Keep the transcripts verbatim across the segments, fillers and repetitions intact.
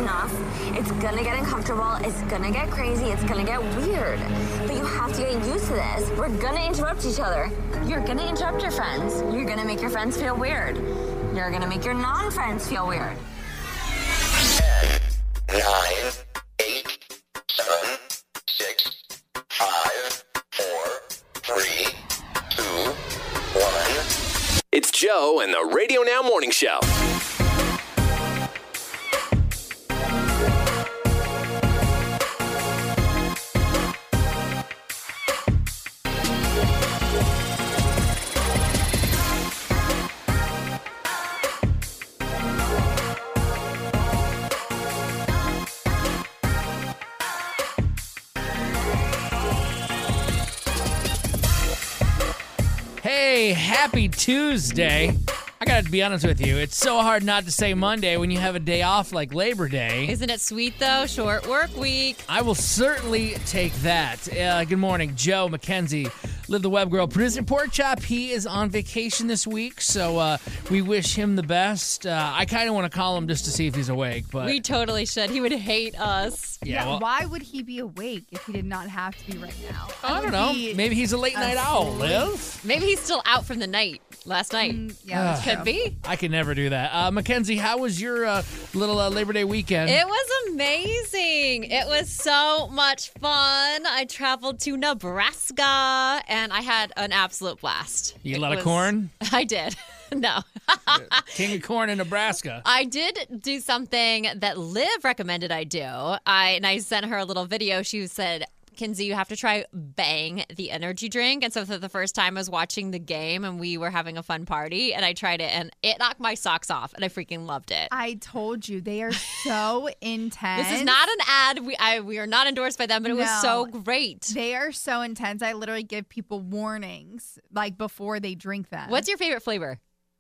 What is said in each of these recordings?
enough. It's gonna get uncomfortable. It's gonna get crazy. It's gonna get weird. But you have to get used to this. We're gonna interrupt each other. You're gonna interrupt your friends. You're gonna make your friends feel weird. You're gonna make your non-friends feel weird. ten, nine, eight, seven, six, five, four, three, two, one. It's Joe and the Radio Now Morning Show. Hey, happy Tuesday. I gotta be honest with you, it's so hard not to say Monday when you have a day off like Labor Day. Isn't it sweet, though? Short work week. I will certainly take that. Uh, good morning, Joe McKenzie, Live the Web Girl, producing Pork Chop. He is on vacation this week, so uh, we wish him the best. Uh, I kind of want to call him just to see if he's awake, but We totally should. He would hate us. yeah, Yeah, well, why would he be awake if he did not have to be right now? I don't would know. be Maybe he's a late night owl, asleep. Liv. Maybe he's still out from the night, last night. Mm, yeah, that's Could true. be. I could never do that. Uh, Mackenzie, how was your uh, little uh, Labor Day weekend? It was amazing. It was so much fun. I traveled to Nebraska, and I had an absolute blast. You eat a It lot of was- corn? I did. No. King of corn in Nebraska. I did do something that Liv recommended I do. I and I sent her a little video. She said, Kinsey, you have to try Bang, the energy drink. And so for the first time, I was watching the game, and we were having a fun party, and I tried it, and it knocked my socks off, and I freaking loved it. I told you, they are so intense. This is not an ad. We I, we are not endorsed by them, but it was so No. great. They are so intense. I literally give people warnings, like, before they drink them. What's your favorite flavor?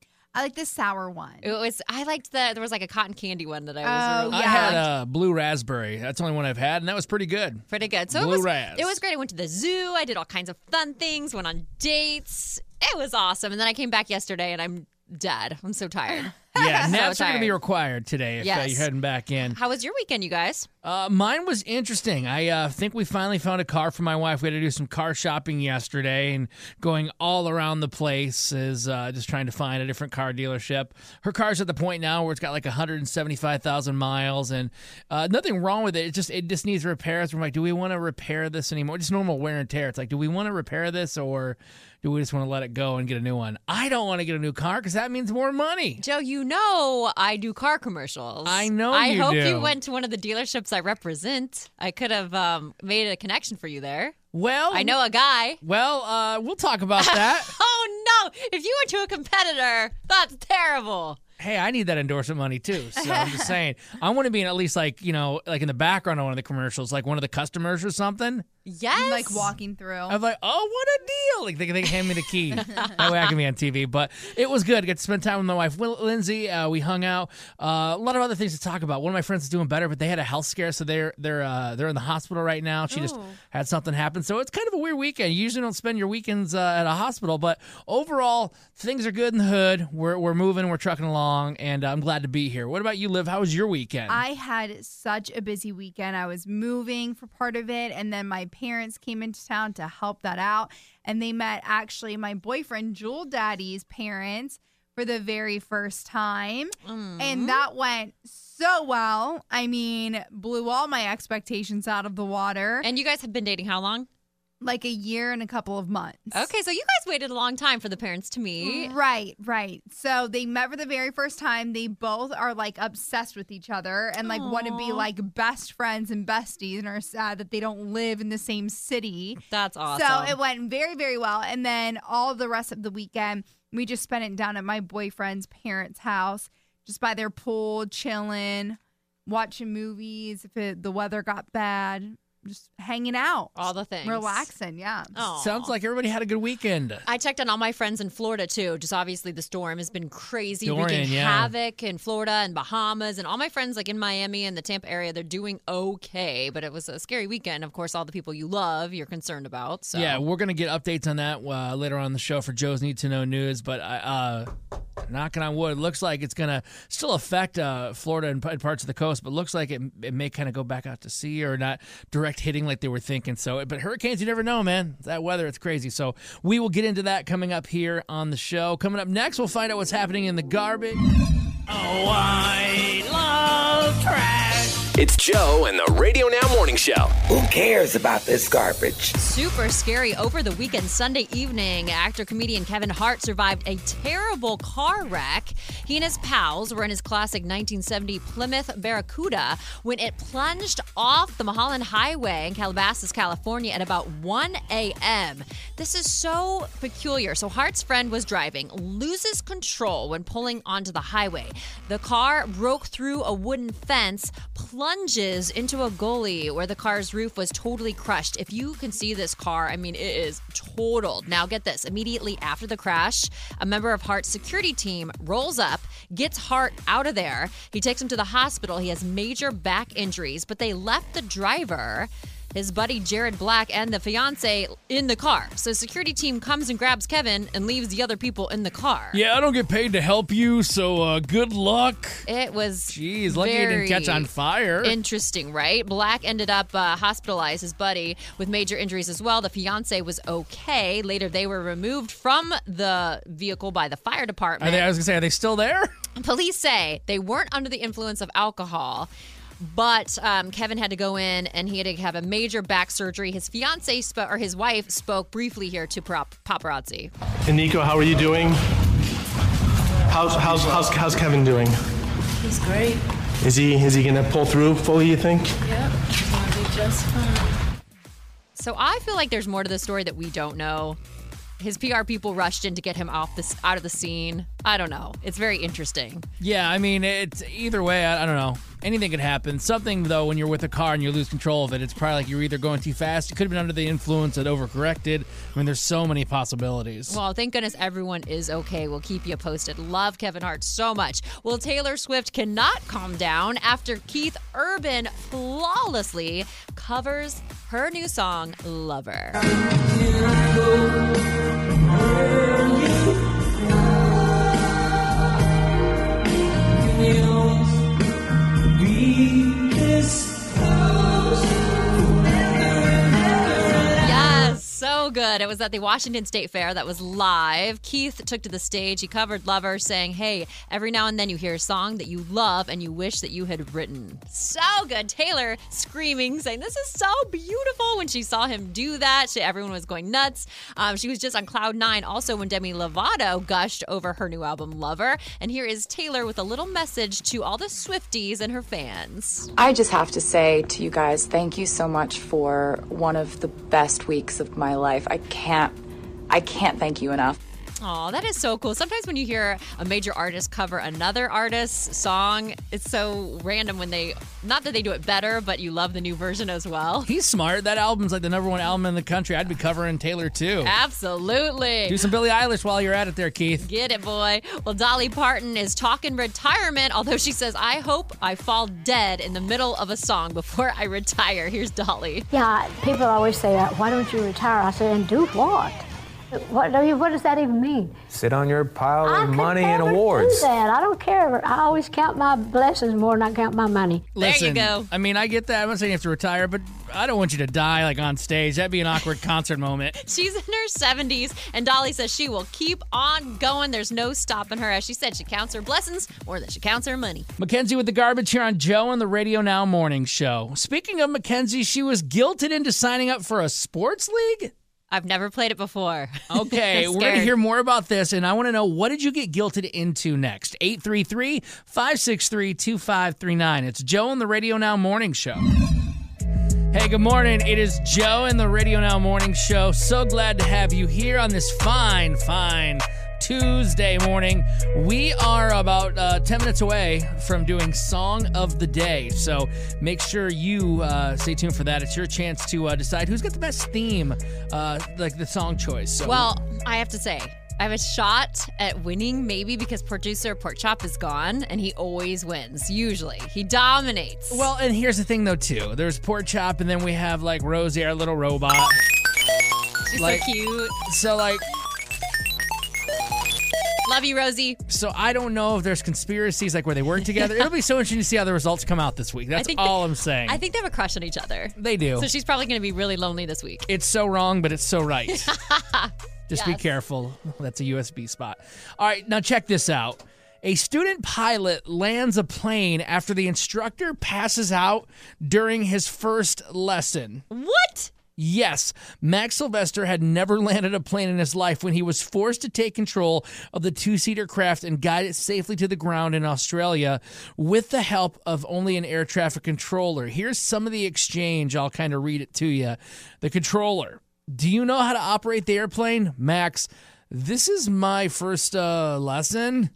I like the sour one. It was. I liked the. There was like a cotton candy one that I was Oh, really I yeah. had a blue raspberry. That's the only one I've had, and that was pretty good. pretty good. So Blue it was. Raz. It was great. I went to the zoo. I did all kinds of fun things. Went on dates. It was awesome. And then I came back yesterday, and I'm dead. I'm so tired. Yeah, So naps are going to be tired. required today if uh, Yes. you're heading back in. How was your weekend, you guys? Uh, mine was interesting. I uh, think we finally found a car for my wife. We had to do some car shopping yesterday and going all around the place is uh, just trying to find a different car dealership. Her car's at the point now where it's got like one hundred seventy-five thousand miles and uh, nothing wrong with it. It just it just needs repairs. We're like, do we want to repair this anymore? Just normal wear and tear. It's like, do we want to repair this or do we just want to let it go and get a new one? I don't want to get a new car because that means more money. Joe, you know I do car commercials. I know I you hope do. you went to one of the dealerships I represent. I could have um, made a connection for you there. Well, I know a guy. Well, uh, we'll talk about that. Oh, no. If you went to a competitor, that's terrible. Hey, I need that endorsement money too. So I'm just saying, I want to be in at least like, you know, like in the background of one of the commercials, like one of the customers or something. Yes. Like walking through. I'm like, oh, what a deal. Like they, they hand me the key. That way I can be on T V. But it was good. I got to spend time with my wife, Will- Lindsay. Uh, we hung out. Uh, a lot of other things to talk about. One of my friends is doing better, but they had a health scare. So they're they're uh, they're in the hospital right now. She just Ooh. had something happen. So it's kind of a weird weekend. You usually don't spend your weekends uh, at a hospital. But overall, things are good in the hood. We're, we're moving. We're trucking along. And I'm glad to be here. What about you, Liv? How was your weekend? I had such a busy weekend. I was moving for part of it, and then my parents came into town to help that out. And they met actually my boyfriend, Jewel Daddy's parents, for the very first time. Mm. And that went so well. I mean, blew all my expectations out of the water. And you guys have been dating how long? Like a year and a couple of months. Okay, so you guys waited a long time for the parents to meet. Right, right. So they met for the very first time. They both are like obsessed with each other and like want to be Aw. like best friends and besties and are sad that they don't live in the same city. That's awesome. So it went very, very well. And then all the rest of the weekend, we just spent it down at my boyfriend's parents' house, just by their pool, chilling, watching movies if it, the weather got bad. just hanging out. All the things. Relaxing, yeah. Aw. Sounds like everybody had a good weekend. I checked on all my friends in Florida, too. Just obviously the storm has been crazy, Dorian, wreaking yeah. havoc in Florida and Bahamas. And all my friends, like in Miami and the Tampa area, they're doing okay. But it was a scary weekend. Of course, all the people you love, you're concerned about. So. Yeah, we're going to get updates on that uh, later on in the show for Joe's Need to Know News. But uh, knocking on wood, looks like it's going to still affect uh, Florida and p- parts of the coast, but looks like it, it may kind of go back out to sea or not direct hitting like they were thinking. So, but hurricanes, you never know, man. That weather, it's crazy. So we will get into that coming up here on the show. Coming up next, we'll find out what's happening in the garbage. Oh, I love trash. It's Joe and the Radio Now Morning Show. Who cares about this garbage? Super scary over the weekend Sunday evening. Actor comedian Kevin Hart survived a terrible car wreck. He and his pals were in his classic nineteen seventy Plymouth Barracuda when it plunged off the Mulholland Highway in Calabasas, California at about one a.m. This is so peculiar. So Hart's friend was driving, loses control when pulling onto the highway. The car broke through a wooden fence, plunges into a gully where the car's roof was totally crushed. If you can see this car, I mean, it is totaled. Now get this, immediately after the crash, a member of Hart's security team rolls up, gets Hart out of there. He takes him to the hospital. He has major back injuries, but they left the driver, his buddy Jared Black, and the fiance in the car. So security team comes and grabs Kevin and leaves the other people in the car. Yeah, I don't get paid to help you, so uh, good luck. It was Jeez, lucky it didn't very catch on fire. Interesting, right? Black ended up uh, hospitalized, his buddy, with major injuries as well. The fiance was okay. Later, they were removed from the vehicle by the fire department. Are they, I was going to say, are they still there? Police say they weren't under the influence of alcohol. But um, Kevin had to go in and he had to have a major back surgery. His fiance sp- or his wife spoke briefly here to prop- paparazzi. And Nico, how are you doing? How's how's how's how's Kevin doing? He's great. Is he is he gonna pull through fully, you think? Yep, he's gonna be just fine. So I feel like there's more to the story that we don't know. His P R people rushed in to get him off this out of the scene. I don't know. It's very interesting. Yeah, I mean, it's either way, I, I don't know. Anything could happen. Something, though, when you're with a car and you lose control of it, it's probably like you're either going too fast, you could have been under the influence that overcorrected. I mean, there's so many possibilities. Well, thank goodness everyone is okay. We'll keep you posted. Love Kevin Hart so much. Well, Taylor Swift cannot calm down after Keith Urban flawlessly covers her new song, Lover. Yes, so good. It was at the Washington State Fair that was live. Keith took to the stage. He covered Lover, saying, hey, every now and then you hear a song that you love and you wish that you had written. So good. Taylor screaming, saying, this is so beautiful. When she saw him do that, she, everyone was going nuts. Um, she was just on cloud nine also when Demi Lovato gushed over her new album, Lover. And here is Taylor with a little message to all the Swifties and her fans. I just have to say to you guys, thank you so much for one of the best weeks of my life. I can't, I can't thank you enough. Oh, that is so cool. Sometimes when you hear a major artist cover another artist's song, it's so random when they, not that they do it better, but you love the new version as well. He's smart. That album's like the number one album in the country. I'd be covering Taylor, too. Absolutely. Do some Billie Eilish while you're at it there, Keith. Get it, boy. Well, Dolly Parton is talking retirement, although she says, I hope I fall dead in the middle of a song before I retire. Here's Dolly. Yeah, people always say, why don't you retire? I say, and do what? What, I mean, what does that even mean? Sit on your pile I of could money and never awards. Do that. I don't care. I always count my blessings more than I count my money. Listen, there you go. I mean, I get that. I'm not saying you have to retire, but I don't want you to die like on stage. That'd be an awkward concert moment. She's in her seventies, and Dolly says she will keep on going. There's no stopping her. As she said, she counts her blessings more than she counts her money. Mackenzie with the garbage here on Joe and the Radio Now Morning Show. Speaking of Mackenzie, she was guilted into signing up for a sports league? I've never played it before. Okay, we're going to hear more about this, and I want to know, what did you get guilted into next? eight three three, five six three, two five three nine. It's Joe and the Radio Now Morning Show. Hey, good morning. It is Joe and the Radio Now Morning Show. So glad to have you here on this fine, fine Tuesday morning. We are about uh, ten minutes away from doing Song of the Day, so make sure you uh, stay tuned for that. It's your chance to uh, decide who's got the best theme, uh, like the song choice. So, well, I have to say, I have a shot at winning, maybe because producer Pork Chop is gone, and he always wins, usually. He dominates. Well, and here's the thing, though, too. There's Pork Chop, and then we have, like, Rosie, our little robot. She's like, so cute. So, like... Love you, Rosie. So I don't know if there's conspiracies, like, where they work together. It'll be so interesting to see how the results come out this week. That's all they, I'm saying. I think they have a crush on each other. They do. So she's probably going to be really lonely this week. It's so wrong, but it's so right. Just yes. be careful. That's a U S B spot. All right, now check this out. A student pilot lands a plane after the instructor passes out during his first lesson. What? Yes, Max Sylvester had never landed a plane in his life when he was forced to take control of the two-seater craft and guide it safely to the ground in Australia with the help of only an air traffic controller. Here's some of the exchange. I'll kind of read it to you. The controller: do you know how to operate the airplane? Max: this is my first uh, lesson.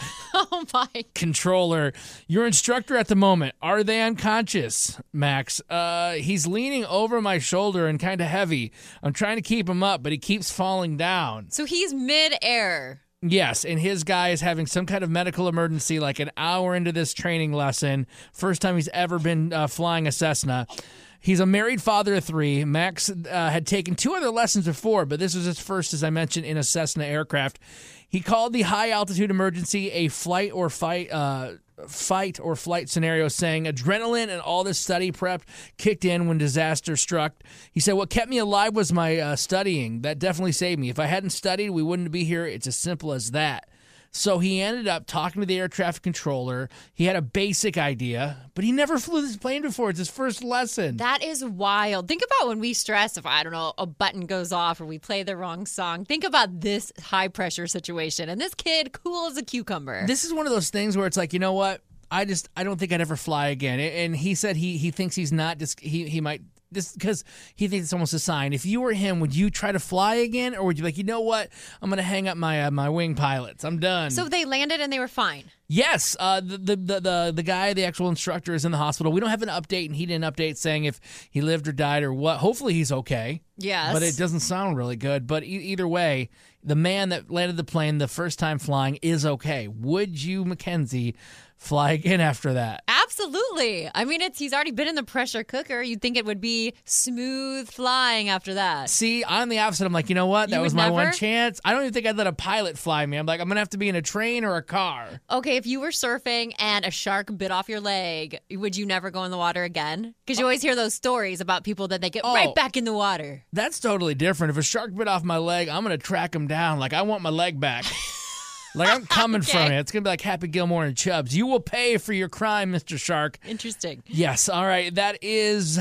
Oh, my. Controller: your instructor at the moment, are they unconscious? Max: uh, he's leaning over my shoulder and kind of heavy. I'm trying to keep him up, but he keeps falling down. So he's mid-air. Yes, and his guy is having some kind of medical emergency like an hour into this training lesson. First time he's ever been uh, flying a Cessna. He's a married father of three. Max uh, had taken two other lessons before, but this was his first, as I mentioned, in a Cessna aircraft. He called the high-altitude emergency a flight or fight uh, fight or flight scenario, saying adrenaline and all this study prep kicked in when disaster struck. He said, what kept me alive was my uh, studying. That definitely saved me. If I hadn't studied, we wouldn't be here. It's as simple as that. So he ended up talking to the air traffic controller. He had a basic idea, but he never flew this plane before. It's his first lesson. That is wild. Think about when we stress if, I don't know, a button goes off or we play the wrong song. Think about this high-pressure situation. And this kid, cool as a cucumber. This is one of those things where it's like, you know what? I just, I don't think I'd ever fly again. And he said he he thinks he's not, just he, he might... This because he thinks it's almost a sign. If you were him, would you try to fly again, or would you be like, you know what? I'm going to hang up my uh, my wing pilots. I'm done. So they landed and they were fine. Yes, uh, the, the the the the guy, the actual instructor, is in the hospital. We don't have an update, and he didn't update saying if he lived or died or what. Hopefully, he's okay. Yes, but it doesn't sound really good. But e- either way, the man that landed the plane the first time flying is okay. Would you, Mackenzie, fly again after that? Absolutely. I mean, it's he's already been in the pressure cooker. You'd think it would be smooth flying after that. See, I'm the opposite. I'm like, you know what? That You was would my never? one chance. I don't even think I'd let a pilot fly me. I'm like, I'm going to have to be in a train or a car. Okay, if you were surfing and a shark bit off your leg, would you never go in the water again? Because you always hear those stories about people that they get Oh. right back in the water. That's totally different. If a shark bit off my leg, I'm going to track him down. Like, I want my leg back. Like, I'm coming Okay. from it. It's going to be like Happy Gilmore and Chubbs. You will pay for your crime, Mister Shark. Interesting. Yes. All right. That is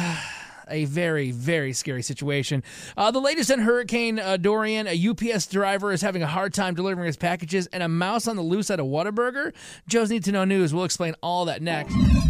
a very, very scary situation. Uh, the latest in Hurricane uh, Dorian, a U P S driver is having a hard time delivering his packages, and a mouse on the loose at a Whataburger. Joe's Need to Know News. We'll explain all that next.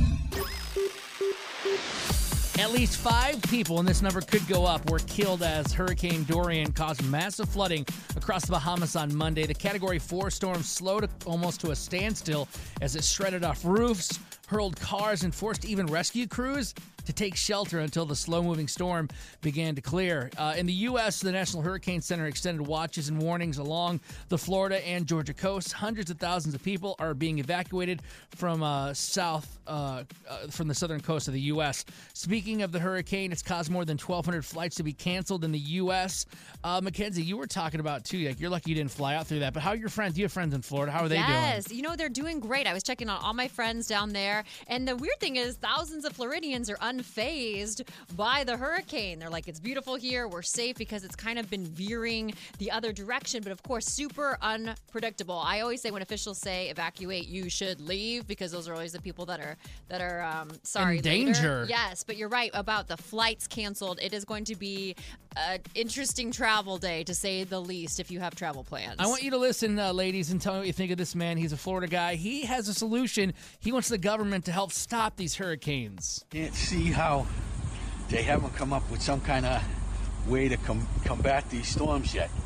At least five people, and this number could go up, were killed as Hurricane Dorian caused massive flooding across the Bahamas on Monday. The Category four storm slowed almost to a standstill as it shredded off roofs, hurled cars, and forced even rescue crews to take shelter until the slow-moving storm began to clear. Uh, in the U S, the National Hurricane Center extended watches and warnings along the Florida and Georgia coasts. Hundreds of thousands of people are being evacuated from uh, south, uh, uh, from the southern coast of the U S. Speaking of the hurricane, it's caused more than twelve hundred flights to be canceled in the U S. Uh, Mackenzie, you were talking about, too, like you're lucky you didn't fly out through that, but how are your friends? You have friends in Florida. How are they doing? Yes, you know, they're doing great. I was checking on all my friends down there, and the weird thing is thousands of Floridians are unfazed by the hurricane. They're like, it's beautiful here, we're safe, because it's kind of been veering the other direction, but of course, super unpredictable. I always say when officials say evacuate, you should leave, because those are always the people that are, that are um, sorry, In danger. later. Yes, but you're right about the flights canceled. It is going to be an interesting travel day, to say the least, if you have travel plans. I want you to listen, uh, ladies, and tell me what you think of this man. He's a Florida guy. He has a solution. He wants the government to help stop these hurricanes. Can't see how they haven't come up with some kind of way to com- combat these storms yet.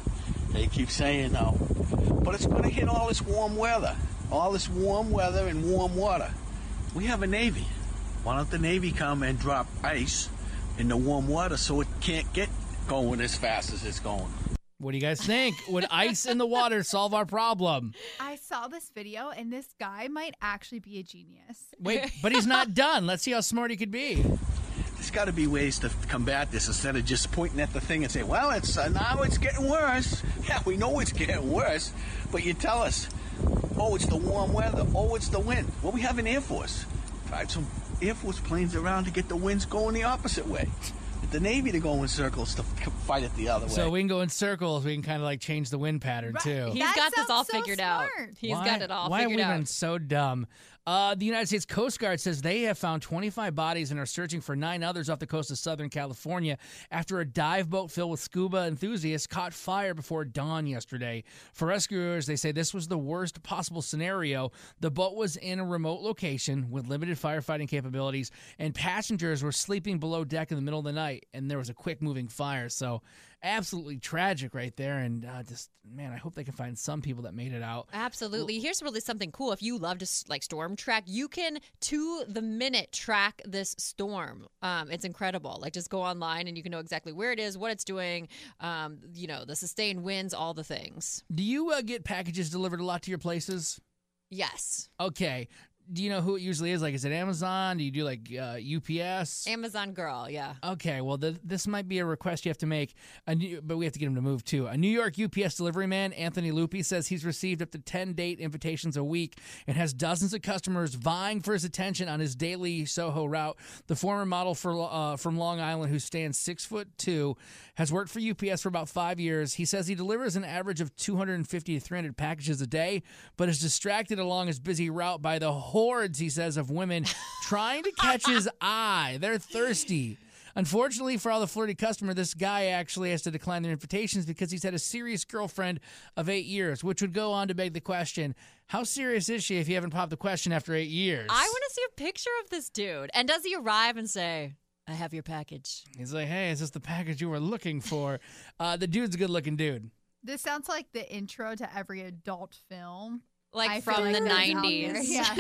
They keep saying no. But it's going to hit all this warm weather. All this warm weather and warm water. We have a Navy. Why don't the Navy come and drop ice in the warm water so it can't get going as fast as it's going? What do you guys think? Would ice in the water solve our problem? I saw this video, and this guy might actually be a genius. Wait, but he's not done. Let's see how smart he could be. There's got to be ways to combat this instead of just pointing at the thing and say, well, it's uh, now it's getting worse. Yeah, we know it's getting worse, but you tell us, oh, it's the warm weather. Oh, it's the wind. Well, we have an Air Force. Drive some Air Force planes around to get the winds going the opposite way. The Navy to go in circles to fight it the other way. So we can go in circles. We can kind of like change the wind pattern too. He's That got this all sounds so figured smart. out. He's Why- got it all Why figured have we out. been so dumb? Uh, the United States Coast Guard says they have found twenty-five bodies and are searching for nine others off the coast of Southern California after a dive boat filled with scuba enthusiasts caught fire before dawn yesterday. For rescuers, they say this was the worst possible scenario. The boat was in a remote location with limited firefighting capabilities, and passengers were sleeping below deck in the middle of the night, and there was a quick-moving fire. So absolutely tragic right there, and uh, just, man, I hope they can find some people that made it out. Absolutely. Here's really something cool. If you love to like storm track, you can to the minute track this storm. Um, it's incredible. Like just go online and you can know exactly where it is, what it's doing. Um, you know, the sustained winds, all the things. Do you uh, get packages delivered a lot to your places? Yes. Okay. Do you know who it usually is? Like, is it Amazon? Do you do like uh, U P S? Amazon girl, yeah. Okay, well, the, this might be a request you have to make, a new, but we have to get him to move too. A New York U P S delivery man, Anthony Lupi, says he's received up to ten date invitations a week and has dozens of customers vying for his attention on his daily Soho route. The former model for uh, from Long Island, who stands six foot two, has worked for U P S for about five years. He says he delivers an average of two hundred fifty to three hundred packages a day, but is distracted along his busy route by the hordes, he says, of women trying to catch his eye. They're thirsty. Unfortunately for all the flirty customer, this guy actually has to decline their invitations because he's had a serious girlfriend of eight years, which would go on to beg the question, how serious is she if you haven't popped the question after eight years? I want to see a picture of this dude. And does he arrive and say, I have your package? He's like, hey, is this the package you were looking for? uh, the dude's a good-looking dude. This sounds like the intro to every adult film. Like I from feel like the that's out nineties. there.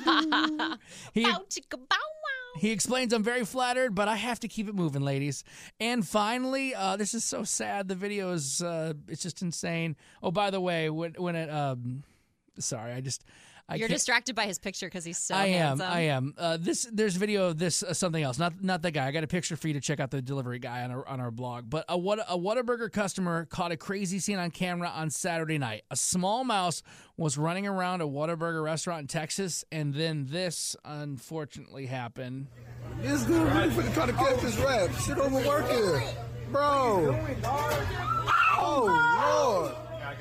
Yeah. He, Bow, chicka, bow, wow. he explains, I'm very flattered, but I have to keep it moving, ladies. And finally, uh, this is so sad. The video is uh, it's just insane. Oh, by the way, when, when it, um, sorry, I just... I You're can't- distracted by his picture because he's so I am. handsome. I am. Uh, this there's video of this uh, something else. Not not that guy. I got a picture for you to check out the delivery guy on our on our blog. But a what a Whataburger customer caught a crazy scene on camera on Saturday night. A small mouse was running around a Whataburger restaurant in Texas, and then this unfortunately happened. This dude really finna try to catch this rap. Shit overwork here. Bro. Oh, Lord.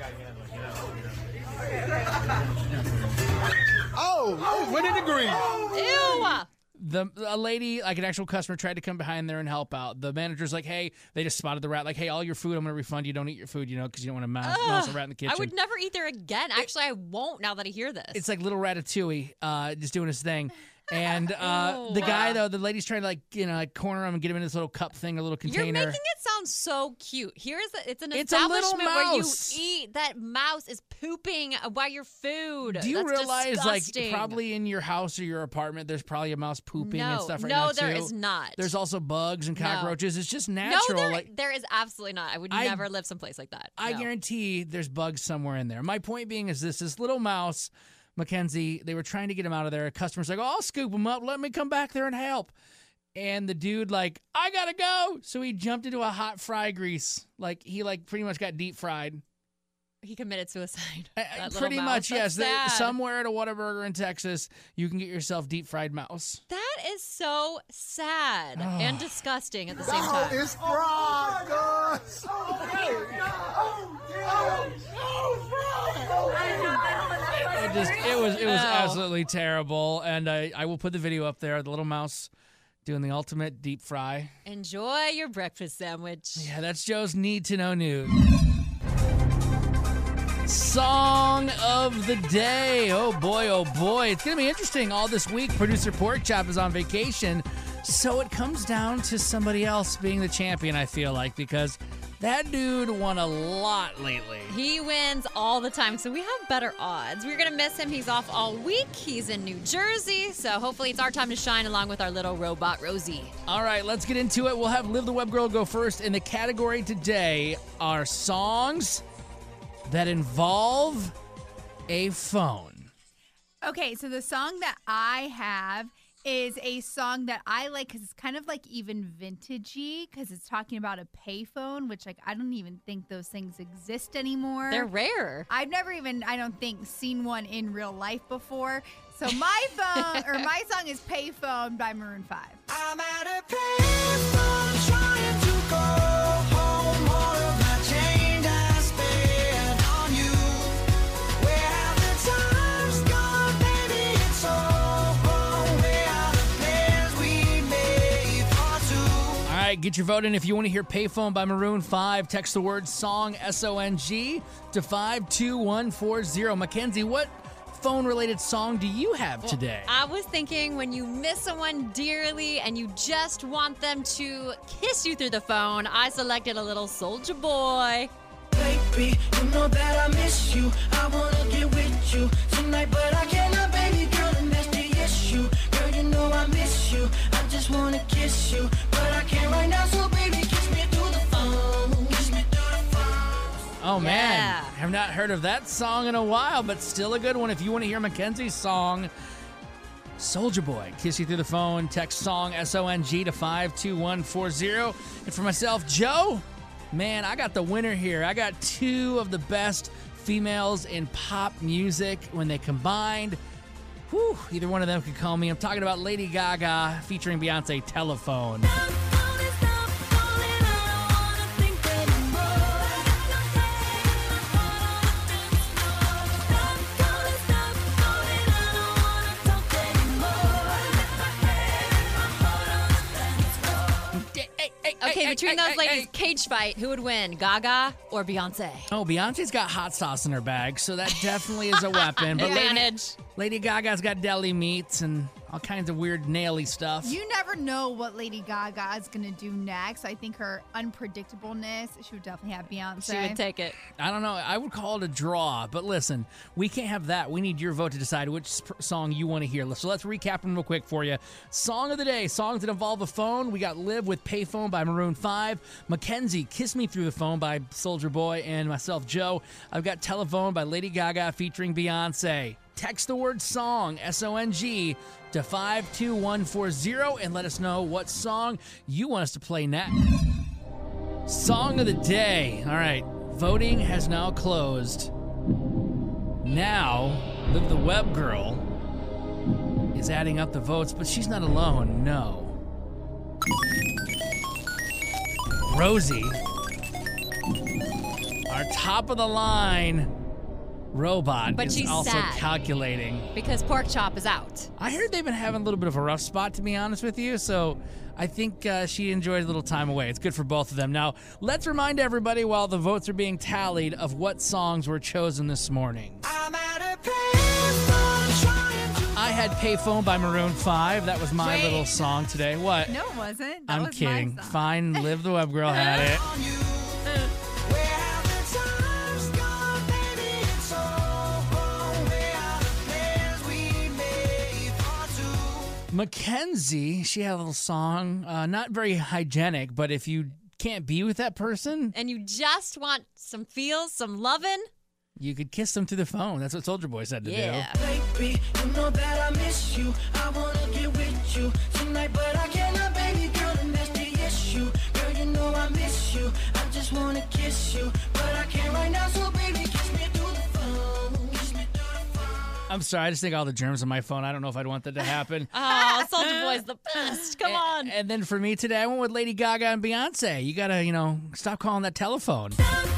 Oh, what a degree. Ew. The a lady, like an actual customer, tried to come behind there and help out. The manager's like, hey, they just spotted the rat. Like, hey, all your food, I'm going to refund you. Don't eat your food, you know, because you don't want to mouse, mouse a rat in the kitchen. I would never eat there again. Actually, I won't now that I hear this. It's like little Ratatouille uh, just doing his thing. And uh, the guy, though, the lady's trying to, like, you know, like corner him and get him in this little cup thing, a little container. You're making it sound so cute. Here's a, it's an It's a little establishment where you mouse. eat. That mouse is pooping by your food. Do you That's realize, disgusting. like, probably in your house or your apartment, there's probably a mouse pooping and No. stuff right No, now, there too? is not. There's also bugs and No. cockroaches. It's just No, natural. there, like there is absolutely not. I would I- never live someplace like that. I No. guarantee there's bugs somewhere in there. My point being is this: this little mouse, Mackenzie, they were trying to get him out of there. A customer's like, oh, I'll scoop him up. Let me come back there and help. And the dude, like, I gotta go. So he jumped into a hot fry grease. Like, he, like, pretty much got deep fried. He committed suicide. Uh, That little pretty mouse. much, yes. That's They- sad. somewhere at a Whataburger in Texas, you can get yourself deep fried mouse. That is so sad Oh. and disgusting at the same No, time. it's fried, guys. It just, it was, it was Oh. absolutely terrible. And I, I will put the video up there. The little mouse doing the ultimate deep fry. Enjoy your breakfast sandwich. Yeah, that's Joe's Need to Know News. Song of the day. Oh boy, oh boy. It's going to be interesting all this week. Producer Porkchop is on vacation. So it comes down to somebody else being the champion, I feel like, because That dude won a lot lately. He wins all the time, so we have better odds. We're going to miss him. He's off all week. He's in New Jersey, so hopefully it's our time to shine along with our little robot, Rosie. All right, let's get into it. We'll have Liv the Web Girl go first. And the category today are songs that involve a phone. Okay, so the song that I have is a song that I like because it's kind of like even vintagey because it's talking about a payphone, which like I don't even think those things exist anymore. They're rare. I've never even, I don't think, seen one in real life before. So my phone or my song is Payphone by Maroon five. I'm at a payphone trying to go home. All of my change I spent on you. Where have the times gone, baby? It's all wrong. Where are the plans we made for two? All right, get your vote in if you want to hear Payphone by Maroon five. Text the word song, S O N G, to five two one four zero. Mackenzie, what phone-related song do you have today? I was thinking when you miss someone dearly and you just want them to kiss you through the phone, I selected a little Soulja Boy. Baby, you know that I miss you. I wanna get with you tonight, but I cannot, baby girl, and that's the issue. Girl, you know I miss you. I just wanna kiss you, but I can't right now, so baby, kiss me through the phone. Kiss me through the phone. Oh, man. Yeah. Have not heard of that song in a while, but still a good one. If you want to hear Mackenzie's song, Soulja Boy, Kiss You Through the Phone, text song, S O N G, to five two one four zero. And for myself, Joe, man, I got the winner here. I got two of the best females in pop music when they combined. Whew, either one of them could call me. I'm talking about Lady Gaga featuring Beyonce, Telephone. Okay, hey, between hey, those hey, ladies, hey. cage fight, who would win, Gaga or Beyonce? Oh, Beyonce's got hot sauce in her bag, so that definitely is a weapon. But Lady, Advantage. Lady Gaga's got deli meats and all kinds of weird naily stuff. You never know what Lady Gaga is going to do next. I think her unpredictableness, she would definitely have Beyonce. She would take it. I don't know. I would call it a draw, but listen, we can't have that. We need your vote to decide which sp- song you want to hear. So let's recap them real quick for you. Song of the day, songs that involve a phone. We got Live with Payphone by Maroon five. Mackenzie, Kiss Me Through the Phone by Soulja Boy. And myself, Joe, I've got Telephone by Lady Gaga featuring Beyonce. Text the word song, S O N G, to five two one four zero and let us know what song you want us to play next. Song of the day. All right, voting has now closed. Now, Liv the Web Girl is adding up the votes, but she's not alone, no. Rosie, our top of the line robot, But is she's also sad. calculating. Because Pork Chop is out. I heard they've been having a little bit of a rough spot, to be honest with you, so I think uh, she enjoyed a little time away. It's good for both of them. Now, let's remind everybody while the votes are being tallied of what songs were chosen this morning. I'm at a payphone trying to I had Payphone by Maroon five. That was my Wait. little song today. What? No, it wasn't. That I'm was kidding. My song. Fine, Liv the Web Girl had it. on you. Where have the times gone, baby? It's all wrong. Where are the plans we made for two? Mackenzie, she had a little song, uh, not very hygienic, but if you can't be with that person, And you just want some feels, some lovin'? you could kiss them through the phone. That's what Soulja Boy said to Yeah. do. Baby, you know that I miss you. I wanna get with you tonight, but I cannot, baby girl, and that's the issue. Girl, you know I miss you. I just wanna kiss you, but I can't right now, so baby, kiss me through the phone. Kiss me through the phone. I'm sorry, I just think all the germs on my phone. I don't know if I'd want that to happen. Oh, Soulja Boy's the best. Come on. And then for me today, I went with Lady Gaga and Beyonce. You gotta, you know, stop calling that telephone.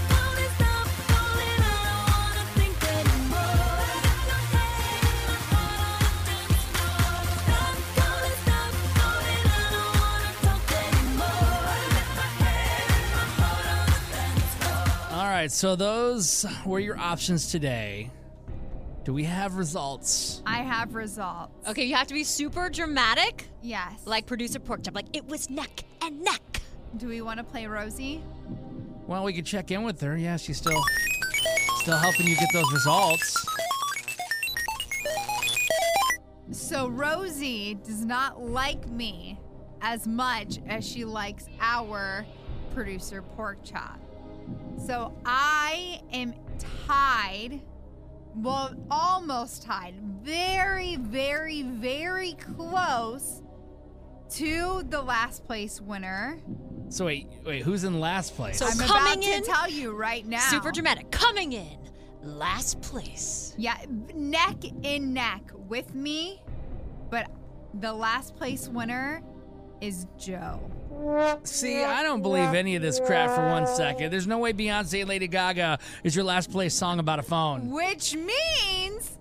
All right, so those were your options today. Do we have results? I have results. Okay, you have to be super dramatic, Yes. like producer Pork Chop. Like, it was neck and neck. Do we want to play Rosie? Well, we could check in with her. Yeah, she's still still helping you get those results. So Rosie does not like me as much as she likes our producer Pork Chop. So I am tied, well, almost tied, very, very, very close to the last place winner. So wait, wait, who's in last place? So I'm coming about in, to tell you right now. super dramatic. Coming in last place. Yeah, neck in neck with me, but the last place winner is Joe. See, I don't believe any of this crap for one second. There's no way Beyonce and Lady Gaga is your last place song about a phone. Which means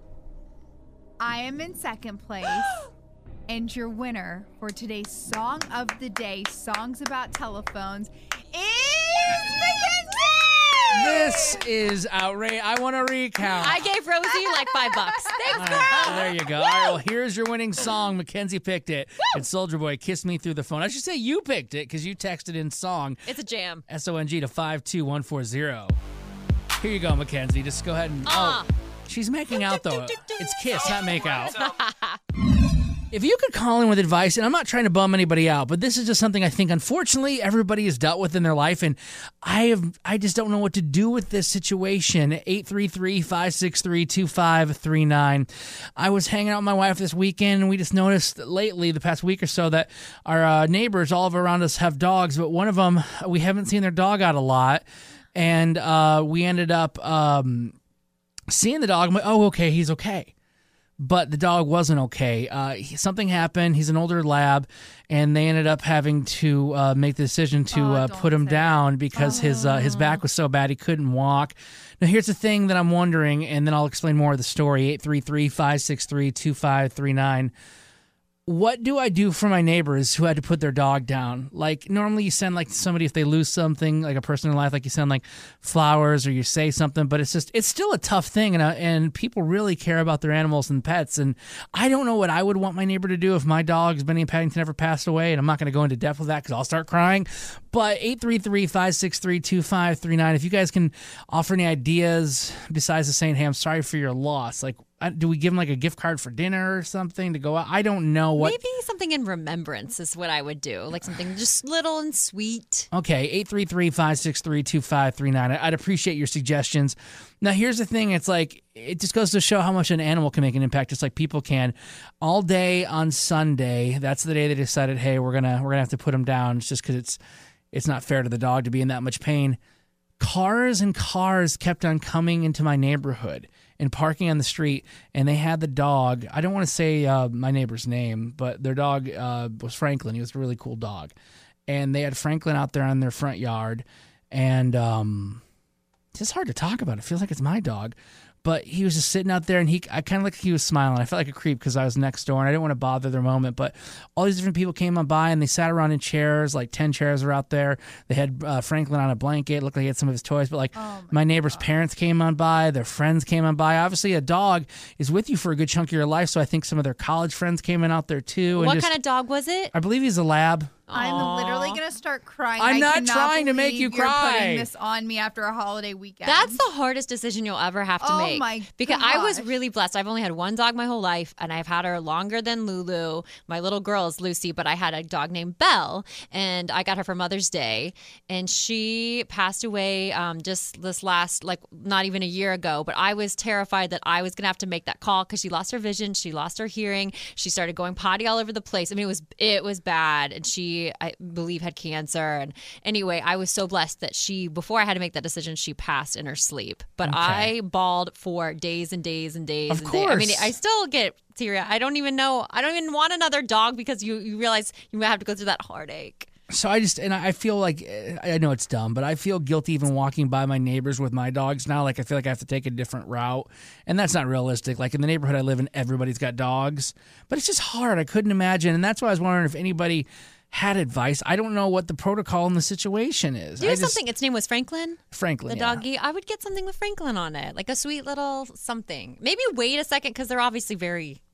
I am in second place. And your winner for today's Song of the Day, Songs About Telephones, is Mackenzie! This is outrageous. I want to recount. I gave Rosie like five bucks. Thanks, All girl. right, well, there you go. All right, well, here's your winning song. Mackenzie picked it. It's Soldier Boy, Kiss Me Through the Phone. I should say you picked it because you texted in song. It's a jam. S O N G to five two one four zero. Here you go, Mackenzie. Just go ahead and... Uh. Oh, she's making out, though. It's kiss, not make out. If you could call in with advice, and I'm not trying to bum anybody out, but this is just something I think, unfortunately, everybody has dealt with in their life, and I have, I just don't know what to do with this situation. eight three three, five six three, two five three nine. I was hanging out with my wife this weekend, and we just noticed lately, the past week or so, that our uh, neighbors all around us have dogs, but one of them, we haven't seen their dog out a lot, and uh, we ended up um, seeing the dog. I'm like, oh, okay, he's okay. But the dog wasn't okay. Uh, he, something happened. He's an older lab, and they ended up having to uh, make the decision to Oh, uh, don't put him say down because his uh, his back was so bad he couldn't walk. Now, here's the thing that I'm wondering, and then I'll explain more of the story. eight three three, five six three, two five three nine. What do I do for my neighbors who had to put their dog down? Like, normally you send, like, somebody if they lose something, like a person in life, like you send, like, flowers or you say something, but it's just, it's still a tough thing, and uh, and people really care about their animals and pets, and I don't know what I would want my neighbor to do if my dog, Benny Paddington, ever passed away, and I'm not going to go into depth with that because I'll start crying, but eight three three, five six three, two five three nine, if you guys can offer any ideas besides the saying, hey, I'm sorry for your loss, like, do we give him like a gift card for dinner or something to go out? I don't know what. Maybe something in remembrance is what I would do. Like something just little and sweet. Okay, eight three three, five six three, two five three nine. I'd appreciate your suggestions. Now, here's the thing. It's like, it just goes to show how much an animal can make an impact, just like people can. All day on Sunday, that's the day they decided, hey, we're gonna we're gonna have to put him down. It's just because it's it's not fair to the dog to be in that much pain. Cars and cars kept on coming into my neighborhood and parking on the street, and they had the dog. I don't want to say uh, my neighbor's name, but their dog uh, was Franklin. He was a really cool dog. And they had Franklin out there on their front yard, and um, it's just hard to talk about. It feels like it's my dog. But he was just sitting out there, and he I kind of like he was smiling. I felt like a creep because I was next door, and I didn't want to bother their moment. But all these different people came on by, and they sat around in chairs. Like ten chairs were out there. They had uh, Franklin on a blanket. It looked like he had some of his toys. But like Oh my my neighbor's parents came on by. Their friends came on by. Obviously, a dog is with you for a good chunk of your life. So I think some of their college friends came in out there too. And What just, kind of dog was it? I believe he's a lab. I'm literally going to start crying. I'm I not cannot trying to make believe you you're cry. putting this on me after a holiday weekend. That's the hardest decision you'll ever have to Oh make. my Because I was gosh. really blessed. I've only had one dog my whole life, and I've had her longer than Lulu. My little girl is Lucy, but I had a dog named Belle, and I got her for Mother's Day, and she passed away um, just this last, like, not even a year ago. But I was terrified that I was going to have to make that call because she lost her vision, she lost her hearing, she started going potty all over the place. I mean, it was it was bad, and she, I believe, had cancer. And anyway, I was so blessed that she, before I had to make that decision, she passed in her sleep. But Okay. I bawled for days and days and days. Of and days. I mean, course. I still get teary. I don't even know. I don't even want another dog because you, you realize you have to go through that heartache. So I just, and I feel like, I know it's dumb, but I feel guilty even walking by my neighbors with my dogs now. Like, I feel like I have to take a different route. And that's not realistic. Like, in the neighborhood I live in, everybody's got dogs. But it's just hard. I couldn't imagine. And that's why I was wondering if anybody had advice. I don't know what the protocol in the situation is. Do you I have just, something? Its name was Franklin? Franklin, The yeah. doggy. I would get something with Franklin on it, like a sweet little something. Maybe wait a second because they're obviously very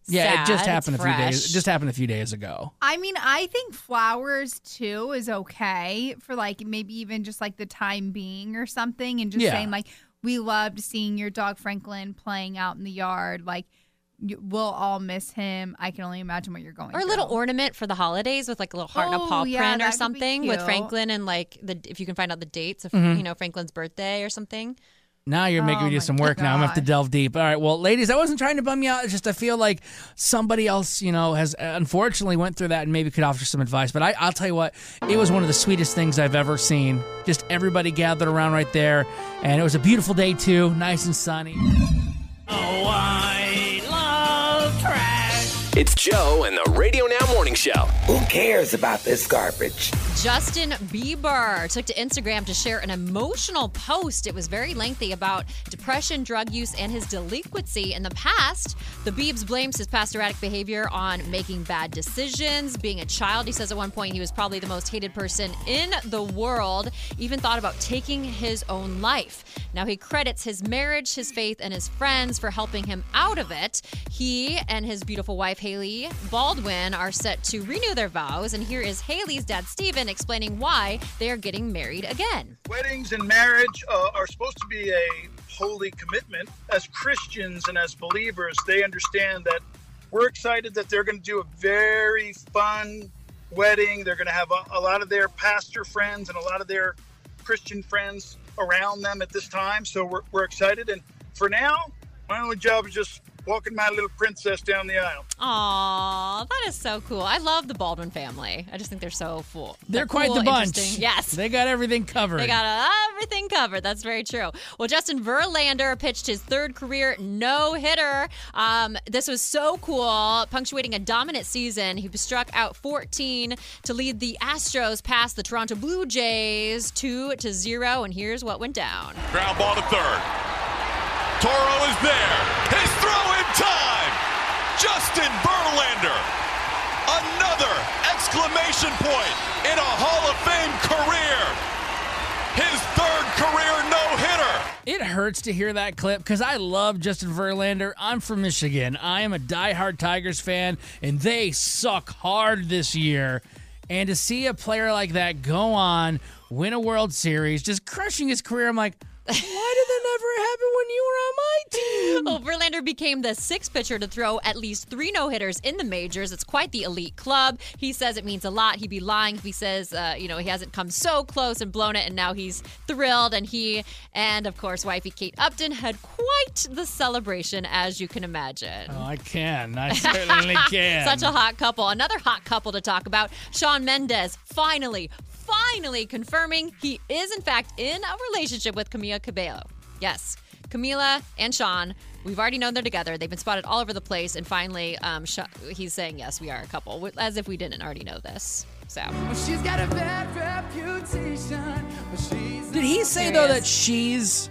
Yeah, sad. it just happened It's a few fresh. days. It just happened a few days ago. I mean, I think flowers too is okay for like maybe even just like the time being or something, and just Yeah. saying like we loved seeing your dog Franklin playing out in the yard. Like you- we'll all miss him. I can only imagine what you're going Or a through. little ornament for the holidays with like a little heart and a Oh, paw yeah, print that or could be something with cute. Franklin, and like the if you can find out the dates of Mhm. you know Franklin's birthday or something. Now you're making Oh me do my some work now. I'm going to have to gosh. delve deep. All right, well, ladies, I wasn't trying to bum you out. It's just I feel like somebody else, you know, has uh, unfortunately went through that and maybe could offer some advice. But I, I'll tell you what, it was one of the sweetest things I've ever seen. Just everybody gathered around right there. And it was a beautiful day, too. Nice and sunny. Oh, I love trash. It's Joe and the Radio Now Morning Show. Who cares about this garbage? Justin Bieber took to Instagram to share an emotional post. It was very lengthy about depression, drug use, and his delinquency in the past. The Biebs blames his past erratic behavior on making bad decisions, being a child. He says at one point he was probably the most hated person in the world, even thought about taking his own life. Now he credits his marriage, his faith, and his friends for helping him out of it. He and his beautiful wife, Haley Baldwin, are set to renew their vows, and here is Haley's dad, Steven, explaining why they are getting married again. Weddings and marriage uh, are supposed to be a holy commitment. As Christians and as believers, they understand that we're excited that they're going to do a very fun wedding. They're going to have a, a lot of their pastor friends and a lot of their Christian friends around them at this time. So we're, we're excited. And for now, my only job is just walking my little princess down the aisle. Aw, that is so cool. I love the Baldwin family. I just think they're so cool. They're quite cool, the bunch. interesting. Yes. They got everything covered. They got uh, everything covered. That's very true. Well, Justin Verlander pitched his third career no-hitter. Um, this was so cool, punctuating a dominant season. He struck out fourteen to lead the Astros past the Toronto Blue Jays two to zero. And here's what went down. Ground ball to third. Toro is there. His throw in time. Justin Verlander. Another exclamation point in a Hall of Fame career. His third career no-hitter. It hurts to hear that clip because I love Justin Verlander. I'm from Michigan. I am a diehard Tigers fan, and they suck hard this year. And to see a player like that go on, win a World Series, just crushing his career, I'm like, why did that never happen when you were on my team? Well, Verlander became the sixth pitcher to throw at least three no-hitters in the majors. It's quite the elite club. He says it means a lot. He'd be lying if he says, uh, you know, he hasn't come so close and blown it, and now he's thrilled. And he and, of course, wifey Kate Upton had quite the celebration, as you can imagine. Oh, I can. I certainly can. Such a hot couple. Another hot couple to talk about. Shawn Mendes finally, finally confirming he is, in fact, in a relationship with Camila Cabello. Yes, Camila and Shawn. We've already known they're together. They've been spotted all over the place. And finally, um, Sha- he's saying, yes, we are a couple, as if we didn't already know this. So. She's got a bad reputation, but she's Did he say, though, that she's...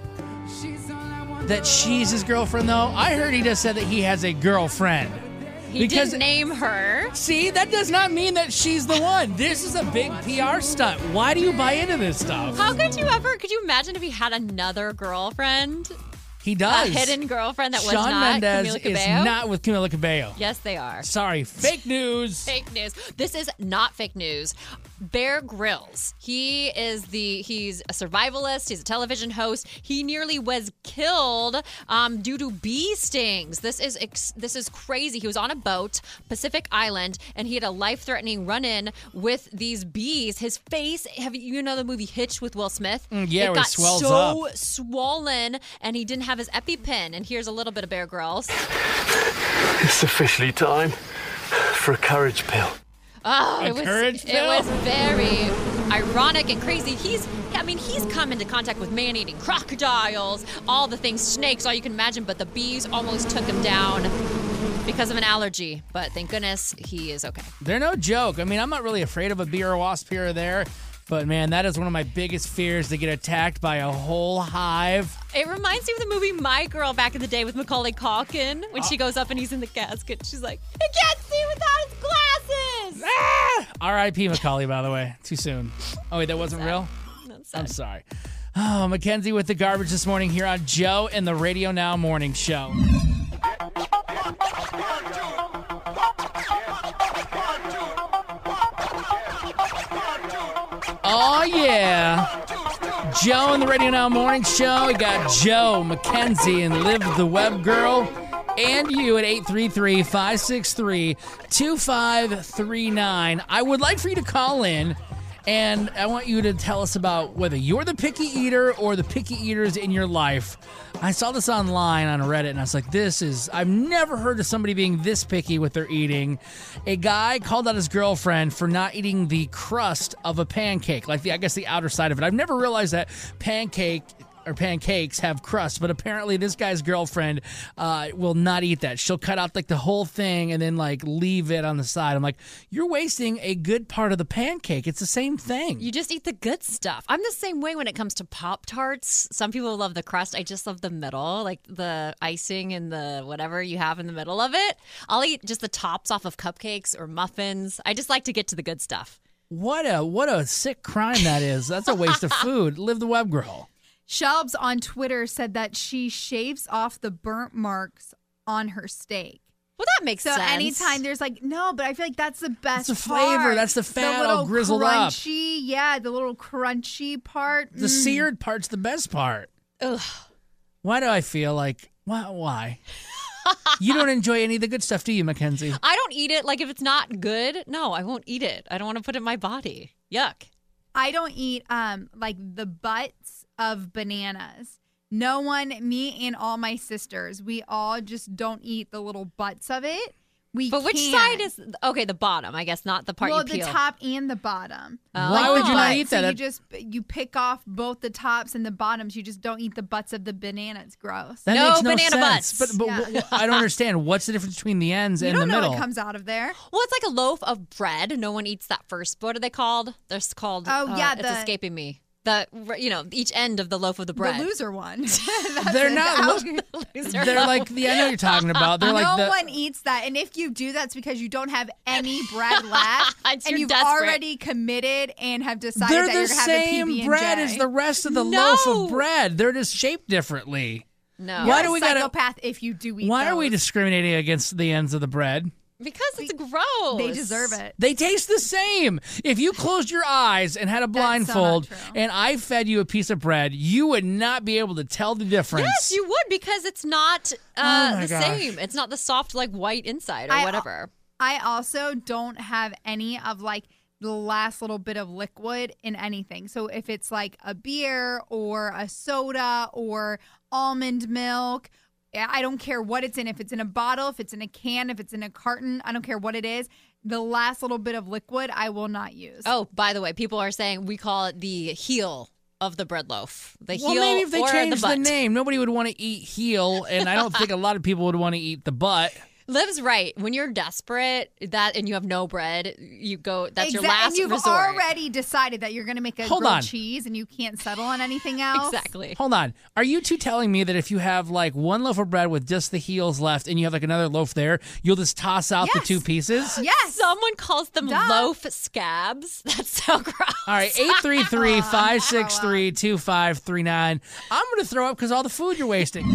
that she's his girlfriend, though? I heard he just said that he has a girlfriend. He didn't name her. See, that does not mean that she's the one. This is a big P R stunt. Why do you buy into this stuff? How could you ever, could you imagine if he had another girlfriend? He does. A hidden girlfriend that was Shawn not Mendes Camila Cabello? is not with Camila Cabello. Yes, they are. Sorry, fake news. Fake news. This is not fake news. Bear Grylls. He is the he's a survivalist. He's a television host. He nearly was killed um, due to bee stings. This is ex- this is crazy. He was on a boat, Pacific Island, and he had a life-threatening run-in with these bees. His face. Have you, you know the movie Hitch with Will Smith? Mm, yeah, it where he got swells so up. swollen, and he didn't have his EpiPen. And here's a little bit of Bear Grylls. It's officially time for a courage pill. Oh, A it was courage it pill? was very ironic and crazy. He's I mean, he's come into contact with man-eating crocodiles, all the things, snakes, all you can imagine, but the bees almost took him down because of an allergy. But thank goodness he is okay. They're no joke. I mean, I'm not really afraid of a bee or a wasp here or there, but man, that is one of my biggest fears, to get attacked by a whole hive. It reminds me of the movie My Girl back in the day with Macaulay Culkin when she goes up and he's in the casket. She's like, I can't see without his glasses. Ah! R I P Macaulay, by the way. Too soon. Oh, wait, that wasn't Sad. real? That's sad. I'm sorry. Oh, Mackenzie with the garbage this morning here on Joe and the Radio Now Morning Show. Oh, yeah. Joe in the Radio Now Morning Show. We got Joe, Mackenzie, and Liv the Web Girl. And you at eight three three, five six three, two five three nine. I would like for you to call in, and I want you to tell us about whether you're the picky eater or the picky eaters in your life. I saw this online on Reddit, and I was like, this is, I've never heard of somebody being this picky with their eating. A guy called out his girlfriend for not eating the crust of a pancake, like the, I guess the outer side of it. I've never realized that pancake or pancakes have crust, but apparently this guy's girlfriend uh, will not eat that. She'll cut out like the whole thing and then like leave it on the side. I'm like, you're wasting a good part of the pancake. It's the same thing. You just eat the good stuff. I'm the same way when it comes to Pop-Tarts. Some people love the crust. I just love the middle, like the icing and the whatever you have in the middle of it. I'll eat just the tops off of cupcakes or muffins. I just like to get to the good stuff. What a what a sick crime that is. That's a waste of food. Live the Web Girl. Shelbs on Twitter said that she shaves off the burnt marks on her steak. Well, that makes so sense. So anytime there's like, no, but I feel like that's the best That's the part. flavor. That's the fat the all grizzled up. crunchy, yeah, the little crunchy part. The Mm. seared part's the best part. Ugh. Why do I feel like, why? why? You don't enjoy any of the good stuff, do you, Mackenzie? I don't eat it. Like, if it's not good, no, I won't eat it. I don't want to put it in my body. Yuck. I don't eat um like the butts of bananas. No one, me and all my sisters, we all just don't eat the little butts of it. We But which can. side is, okay, the bottom, I guess, not the part well, you peel. the top and the bottom. Oh. Why would you not But- eat so that? you just you pick off both the tops and the bottoms. You just don't eat the butts of the banana. It's gross. That No makes no banana sense. butts. But, but Yeah. wh- I don't understand. What's the difference between the ends You and the don't know middle? what comes out of there. Well, it's like a loaf of bread. No one eats that first. What are they called? They're called. Oh, uh, yeah, it's the- escaping me. The you know each end of the loaf of the bread. The loser one. That's They're it. not. The lo- Loser They're loaf. like the. I know what you're talking about. They're like no the. one eats that, and if you do, that's because you don't have any bread left, It's- and you're you've desperate. already committed and have decided They're that the you're gonna have a P same B and J. bread as the rest of the No. loaf of bread. They're just shaped differently. No. You're Why a do we gotta- psychopath if you do eat Why are we those. discriminating against the ends of the bread? Because it's gross. They deserve it. They taste the same. If you closed your eyes and had a That's so not blindfold true. and I fed you a piece of bread, you would not be able to tell the difference. Yes, you would because it's not uh, Oh my the gosh. same. It's not the soft like white inside or I- whatever. I also don't have any of like the last little bit of liquid in anything. So if it's like a beer or a soda or almond milk, I don't care what it's in. If it's in a bottle, if it's in a can, if it's in a carton, I don't care what it is. The last little bit of liquid, I will not use. Oh, by the way, people are saying we call it the heel of the bread loaf. The Well, heel maybe if they or changed the, the, butt. name, nobody would want to eat heel, and I don't think a lot of people would want to eat the butt. Liv's right. When you're desperate, that and you have no bread, you go. That's your Exact- last and you've resort. already decided that you're going to make a Hold grilled on. cheese and you can't settle on anything else. Exactly. Hold on. Are you two telling me that if you have like one loaf of bread with just the heels left and you have like another loaf there, you'll just toss out the Yes. two pieces? Yes. Someone calls them Duh. loaf scabs. That's so gross. All right, eight three three, five six three, two five three nine. I'm going to throw up because all the food you're wasting.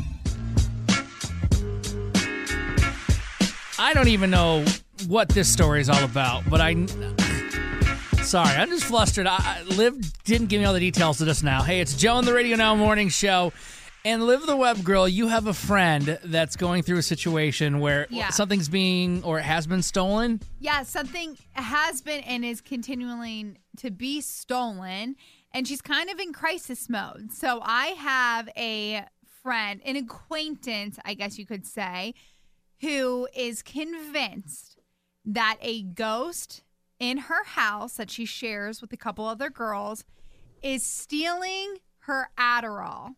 I don't even know what this story is all about, but I... Sorry, I'm just flustered. I, I- Liv didn't give me all the details to just now. Hey, it's Joe on the Radio Now Morning Show. And Liv the Web Girl, you have a friend that's going through a situation where Yeah. something's being or has been stolen. Yeah, something has been and is continuing to be stolen, and she's kind of in crisis mode. So I have a friend, an acquaintance, I guess you could say, who is convinced that a ghost in her house that she shares with a couple other girls is stealing her Adderall.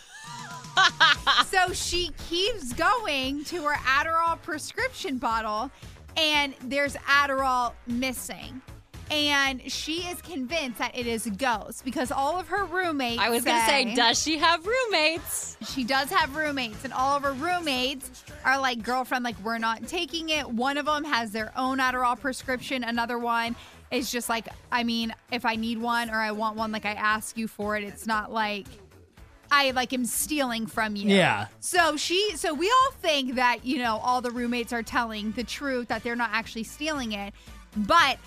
So she keeps going to her Adderall prescription bottle, and there's Adderall missing. And she is convinced that it is a ghost because all of her roommates I was going to say, does she have roommates? She does have roommates, and all of her roommates are like, girlfriend, like, we're not taking it. One of them has their own Adderall prescription. Another one is just like, I mean, if I need one or I want one, like, I ask you for it. It's not like I like am stealing from you. Yeah. So she, so we all think that, you know, all the roommates are telling the truth, that they're not actually stealing it. But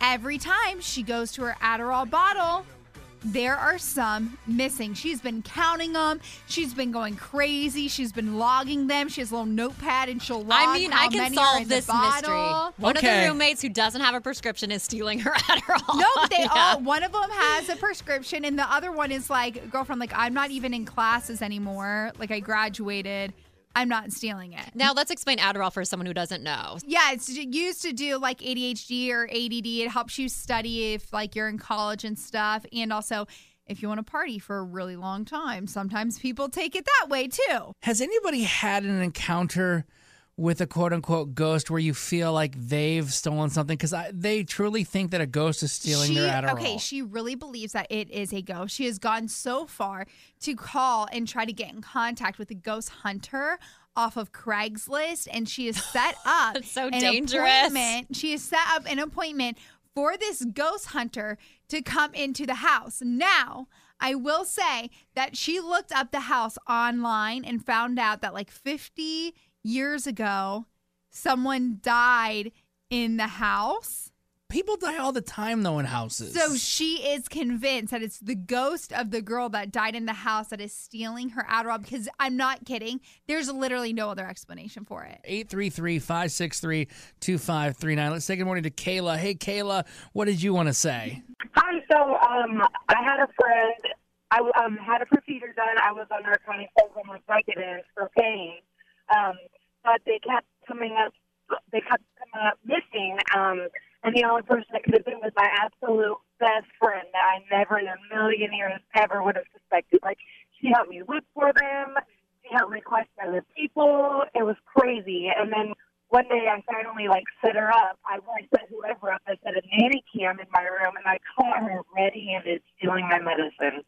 every time she goes to her Adderall bottle, there are some missing. She's been counting them. She's been going crazy. She's been logging them. She has a little notepad and she'll log I mean, how I can many are solve in the this mystery. bottle. One Okay. of the roommates who doesn't have a prescription is stealing her Adderall. No, but they Yeah. all, one of them has a prescription and the other one is like, girlfriend, like, I'm not even in classes anymore. Like, I graduated. I'm not stealing it. Now, let's explain Adderall for someone who doesn't know. Yeah, it's used to do like A D H D or A D D. It helps you study if like you're in college and stuff. And also if you want to party for a really long time, sometimes people take it that way too. Has anybody had an encounter with a quote unquote ghost where you feel like they've stolen something? Because they truly think that a ghost is stealing She, their Adderall. okay, she really believes that it is a ghost. She has gone so far to call and try to get in contact with a ghost hunter off of Craigslist, and she has set up That's so an dangerous. appointment. She has set up an appointment for this ghost hunter to come into the house. Now, I will say that she looked up the house online and found out that like fifty years ago, someone died in the house. People die all the time, though, in houses. So she is convinced that it's the ghost of the girl that died in the house that is stealing her Adderall, because I'm not kidding. There's literally no other explanation for it. eight three three, five six three, two five three nine. Let's say good morning to Kayla. Hey, Kayla, what did you want to say? Hi, so um, I had a friend, I um, had a procedure done. I was on narcotic program with Vicodin for pain, um, but they kept coming up, they kept coming up missing, um, and the only person that could have been was my absolute best friend that I never in a million years ever would have suspected. Like, she helped me look for them. She helped me question other people. It was crazy. And then one day I finally, like, set her up. I went set whoever up. I set a nanny cam in my room, and I caught her red-handed stealing my medicine.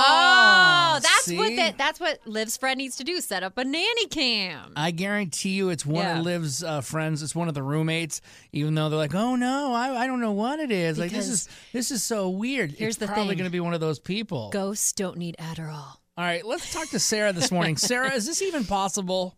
Oh, that's see? what that, that's what Liv's friend needs to do. Set up a nanny cam. I guarantee you it's one Yeah. of Liv's uh, friends. It's one of the roommates, even though they're like, oh, no, I, I don't know what it is. Like, this Because is this is so weird. here's it's the probably thing. going to be one of those people. Ghosts don't need Adderall. All right, let's talk to Sarah this morning. Sarah, is this even possible?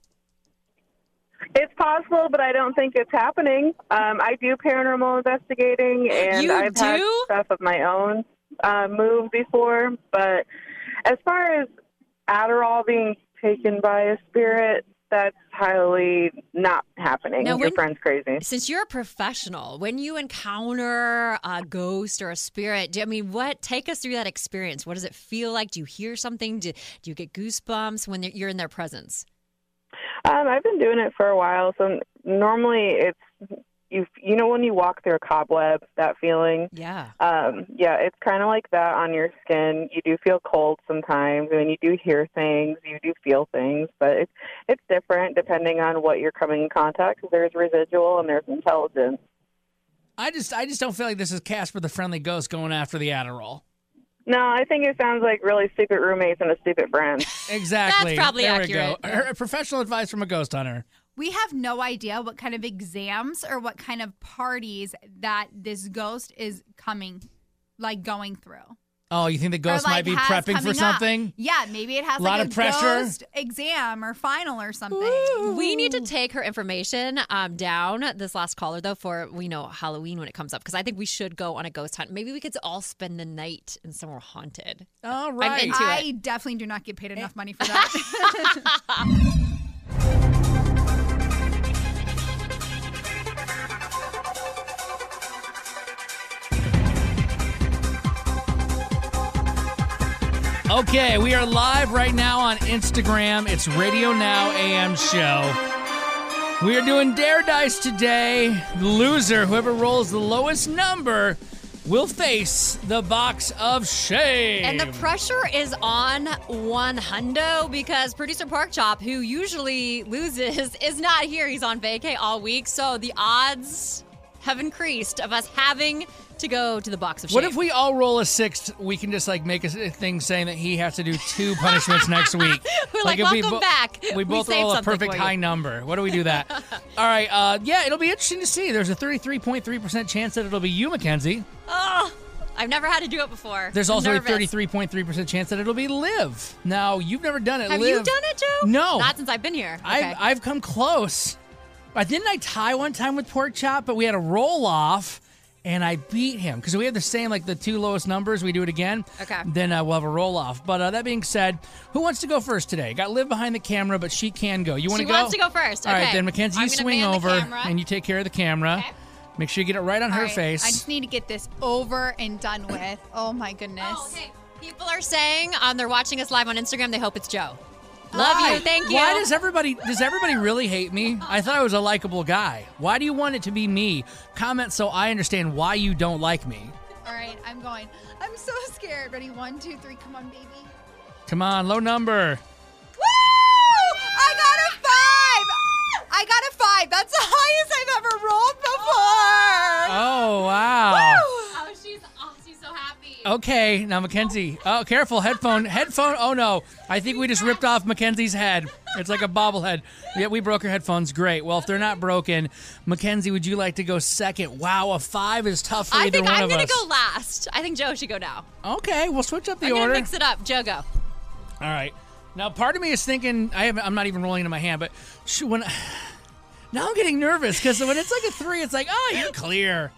It's possible, but I don't think it's happening. Um, I do paranormal investigating, and You I've had do? stuff of my own uh, move before. But as far as Adderall being taken by a spirit, that's highly not happening. Now, Your when- friend's crazy. Since you're a professional, when you encounter a ghost or a spirit, do, I mean, what? Take us through that experience. What does it feel like? Do you hear something? Do, do you get goosebumps when you're in their presence? Um, I've been doing it for a while, so normally it's you. You know when you walk through a cobweb, that feeling. Yeah. Um, yeah, it's kind of like that on your skin. You do feel cold sometimes, and you do hear things, you do feel things, but it's it's different depending on what you're coming in contact. 'Cause there's residual and there's intelligence. I just I just don't feel like this is Casper the Friendly Ghost going after the Adderall. No, I think it sounds like really stupid roommates and a stupid friend. Exactly. That's probably there accurate. we go. Professional advice from a ghost hunter. We have no idea what kind of exams or what kind of parties that this ghost is coming, like going through. Oh, you think the ghost Or, like, might be has prepping for coming up. something? Yeah, maybe it has Lot like of a pressure? ghost exam or final or something. We need to take her information um, down. This last caller, though, for we know Halloween when it comes up, because I think we should go on a ghost hunt. Maybe we could all spend the night in somewhere haunted. All right. I'm into I it. definitely do not get paid enough money for that. Okay, we are live right now on Instagram. It's Radio Now A M Show. We are doing Dare Dice today. The loser, whoever rolls the lowest number, will face the box of shame. And the pressure is on one hundo because producer Porkchop, who usually loses, is not here. He's on vacay all week, so the odds have increased of us having to go to the box of shame. What if we all roll a six? We can just like make a thing saying that he has to do two punishments next week. We're like, if we welcome back. We We both saved roll a something perfect for you. high number. What do we do that? All right. Uh, yeah, it'll be interesting to see. There's a thirty-three point three percent chance that it'll be you, Mackenzie. Oh, I've never had to do it before. There's I'm also nervous. a thirty-three point three percent chance that it'll be Liv. Now, you've never done it, Have Liv. you done it, Joe? No. Not since I've been here. Okay. I've, I've come close. Uh, didn't I tie one time with Pork Chop, but we had a roll off, and I beat him because we have the same, like the two lowest numbers. We do it again. Okay. Then uh, we'll have a roll off. But uh, that being said, who wants to go first today? Got Liv behind the camera, but she can go. You want to She go? wants to go first. All right, Okay. then Mackenzie, you I'm gonna swing man the over camera. and you take care of the camera. Okay. Make sure you get it right on All her right, face. I just need to get this over and done with. Oh my goodness. Oh, okay. People are saying um, they're watching us live on Instagram. They hope it's Joe. Love Why? you. Thank you. Why does everybody does everybody really hate me? I thought I was a likable guy. Why do you want it to be me? Comment so I understand why you don't like me. All right, I'm going. I'm so scared. Ready? One, two, three. Come on, baby. Come on, low number. Woo! I got a five. I got a five. That's the highest I've ever rolled before. Oh wow. Oh, she's oh, she's so happy. Okay, now Mackenzie. Oh, careful, headphone, headphone. Oh no, I think we just ripped off Mackenzie's head. It's like a bobblehead. Yeah, we broke her headphones. Great. Well, if they're not broken, Mackenzie, would you like to go second? Wow, a five is tough for I either think one I'm of gonna us. go last. I think Joe should go now. Okay, we'll switch up the I'm order. gonna mix it up. Joe, go. All right. Now, part of me is thinking I haven't. I'm not even rolling into my hand, but sh- when now I'm getting nervous because when it's like a three, it's like, oh, you're clear.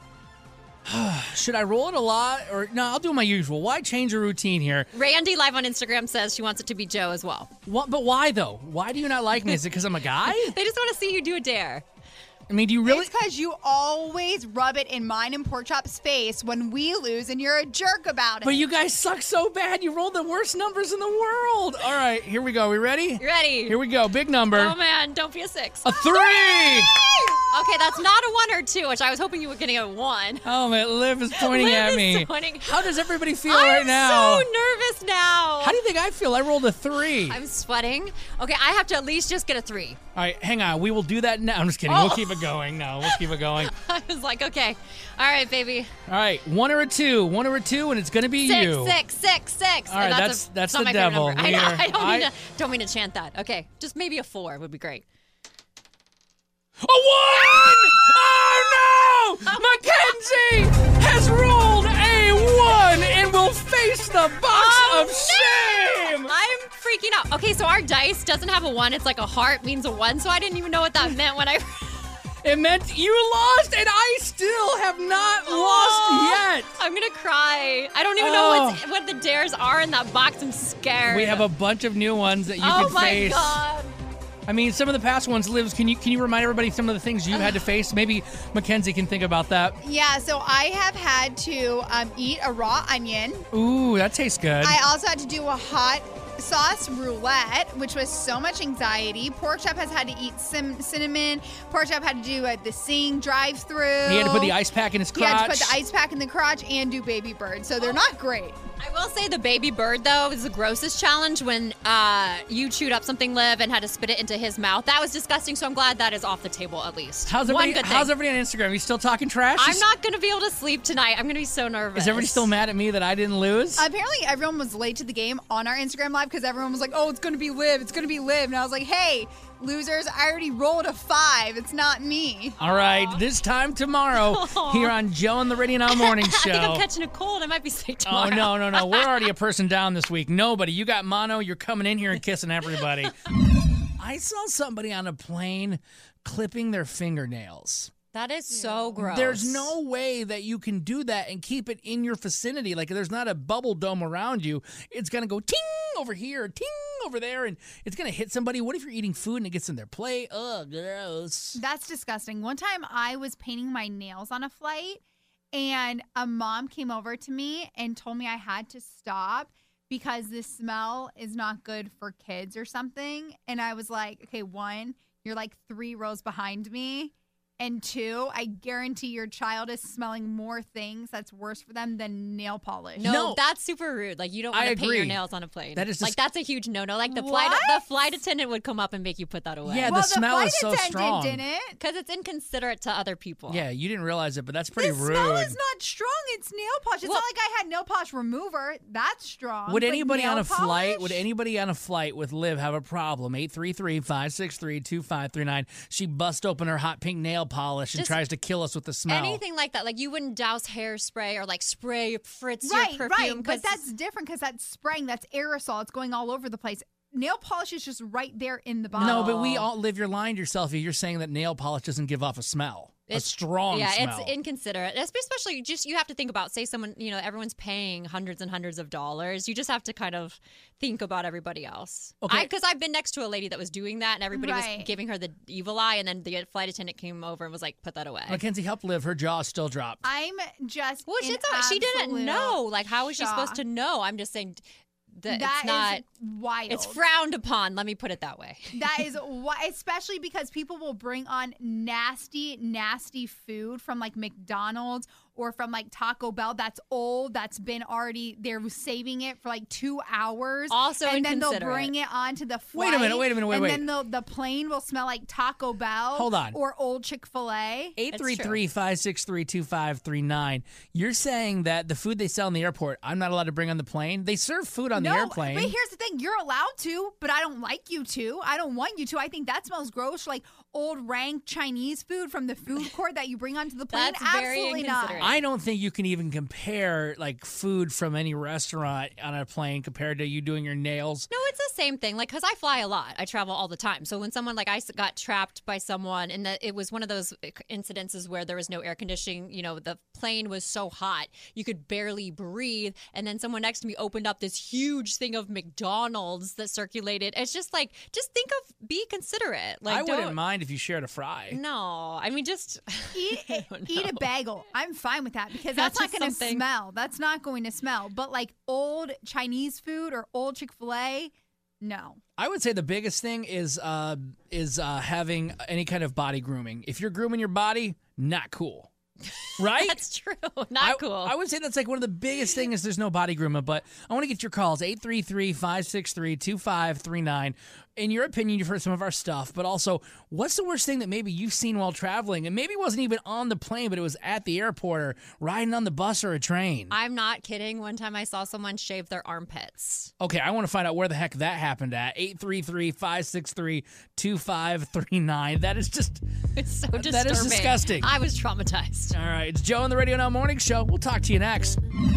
Should I roll it a lot or no? I'll do my usual. Why change a routine here? Randy live on Instagram says she wants it to be Joe as well. What? But why though? Why do you not like me? Is it because I'm a guy? They just want to see you do a dare. I mean, do you really? It's because you always rub it in mine and Pork Chop's face when we lose, and you're a jerk about it. But you guys suck so bad. You rolled the worst numbers in the world. All right, here we go. We ready? You ready? Here we go. Big number. Oh man, don't be a six. A three. Okay, that's not a one or two, which I was hoping you were getting a one. Oh man, Liv is pointing Liv at is me. pointing- How does everybody feel I'm right now? so nervous now. How do you think I feel? I rolled a three. I'm sweating. Okay, I have to at least just get a three. All right, hang on. We will do that now. I'm just kidding. Oh. We'll keep it going. No, we'll keep it going. I was like, okay, all right, baby. All right, one or a two. One or a two, and it's going to be Six, you. six, six, six. All right, And that's- a, that's not the my favorite devil. number. I We know. are- I don't I- mean to. Don't mean to chant that. Okay, just maybe a four would be great. A one! Oh no! Mackenzie has rolled a one and will face the box Oh, of shame. I'm freaking out. Okay, so our dice doesn't have a one. It's like a heart means a one. So I didn't even know what that meant when I. It meant you lost, and I still have not Oh, lost yet. I'm gonna cry. I don't even Oh. know what's, what the dares are in that box. I'm scared. We have a bunch of new ones that you oh can my face. god. I mean, some of the past ones, Liv, can you can you remind everybody some of the things you had to face? Maybe Mackenzie can think about that. Yeah, so I have had to um, eat a raw onion. Ooh, that tastes good. I also had to do a hot sauce roulette, which was so much anxiety. Pork Chop has had to eat sim- cinnamon. Pork Chop had to do uh, the Sing drive-through. He had to put the ice pack in his He crotch. had to put the ice pack in the crotch and do baby bird. So they're not great. I will say the baby bird, though, is the grossest challenge when uh, you chewed up something, Liv, and had to spit it into his mouth. That was disgusting, so I'm glad that is off the table at least. How's One everybody, good thing. how's everybody on Instagram? You still talking trash? I'm Is- not going to be able to sleep tonight. I'm going to be so nervous. Is everybody still mad at me that I didn't lose? Apparently, everyone was late to the game on our Instagram Live because everyone was like, oh, it's going to be Liv. It's going to be Liv. And I was like, hey, losers, I already rolled a five. It's not me. All right, this time tomorrow Aw. here on Joe and the Radio Now Morning Show. I think I'm catching a cold. I might be sick Oh, tomorrow. no, no, no. We're already a person down this week. Nobody. You got mono. You're coming in here and kissing everybody. I saw somebody on a plane clipping their fingernails. That is so gross. There's no way that you can do that and keep it in your vicinity. Like, there's not a bubble dome around you. It's going to go ting over here, ting over there, and it's going to hit somebody. What if you're eating food and it gets in their plate? Ugh, gross. That's disgusting. One time I was painting my nails on a flight, and a mom came over to me and told me I had to stop because the smell is not good for kids or something. And I was like, okay, one, you're like three rows behind me. And two, I guarantee your child is smelling more things that's worse for them than nail polish. No, No. that's super rude. Like, you don't want I to paint your agree. nails on a plane. That is like just- that's a huge no-no. Like the flight, What? the flight attendant would come up and make you put that away. Yeah, well, the smell flight is so attendant strong. didn't. because it's inconsiderate to other people. Yeah, you didn't realize it, but that's pretty The rude. smell is not strong. It's nail polish. It's Well- not like I had nail polish remover. That's strong. Would but anybody on nail a flight, polish? would anybody on a flight with Liv have a problem? eight three three, five six three, two five three nine. She busts open her hot pink nail polish and Just tries to kill us with the smell. Anything like that, like you wouldn't douse hairspray or like spray Fritz Right, your right. perfume. But 'cause- that's different because that's spraying. That's aerosol. It's going all over the place. Nail polish is just right there in the bottle. No, but we all live. You're lying to yourself if you're saying that nail polish doesn't give off a smell. a strong yeah, smell. it's inconsiderate. Especially just you have to think about, say someone, you know, everyone's paying hundreds and hundreds of dollars. You just have to kind of think about everybody else. Okay. Because I've been next to a lady that was doing that, and everybody Right. was giving her the evil eye, and then the flight attendant came over and was like, "Put that away." Mackenzie, help Liv. Her jaw still dropped. I'm just. Well, she in thought she didn't absolute know. Like, how is she supposed shock. to know? I'm just saying that That it's not. is wild. It's frowned upon. Let me put it that way. That is why, especially because people will bring on nasty, nasty food from like McDonald's or from like Taco Bell that's old, that's been already, they're saving it for like two hours. Also and then they'll inconsiderate. bring it onto the flight. Wait a minute, wait a minute, wait, and wait. then the, the plane will smell like Taco Bell. Hold on. Or old Chick-fil-A. eight three three, five six three, two five three nine. You're saying that the food they sell in the airport, I'm not allowed to bring on the plane? They serve food on no, the airplane. But here's the thing. You're allowed to, but I don't like you to. I don't want you to. I think that smells gross. Like old rank Chinese food from the food court that you bring onto the plane. That's very Absolutely not. inconsiderate. I don't think you can even compare like food from any restaurant on a plane compared to you doing your nails. No, it's the same thing. Like, because I fly a lot, I travel all the time. So when someone like I s- got trapped by someone, and that it was one of those incidences where there was no air conditioning. You know, the plane was so hot you could barely breathe, and then someone next to me opened up this huge thing of McDonald's that circulated. It's just like, just think of, be considerate. Like, I wouldn't don't- mind if you shared a fry. No, I mean just eat eat a bagel. I'm fine with that because That's that's, not just going to something- smell. That's not going to smell. But like old Chinese food or old Chick-fil-A, no. I would say the biggest thing is uh, is uh, having any kind of body grooming. If you're grooming your body, not cool. Right? That's true. Not I, cool. I would say that's like one of the biggest things is there's no body grooming, but I want to get your calls, eight three three, five six three, two five three nine. In your opinion, you've heard some of our stuff, but also, what's the worst thing that maybe you've seen while traveling? And maybe it wasn't even on the plane, but it was at the airport or riding on the bus or a train. I'm not kidding. One time I saw someone shave their armpits. Okay, I want to find out where the heck that happened at. eight three three, five six three, two five three nine. That is just... It's so disturbing. That is disgusting. I was traumatized. All right, it's Joe on the Radio Now Morning Show. We'll talk to you next.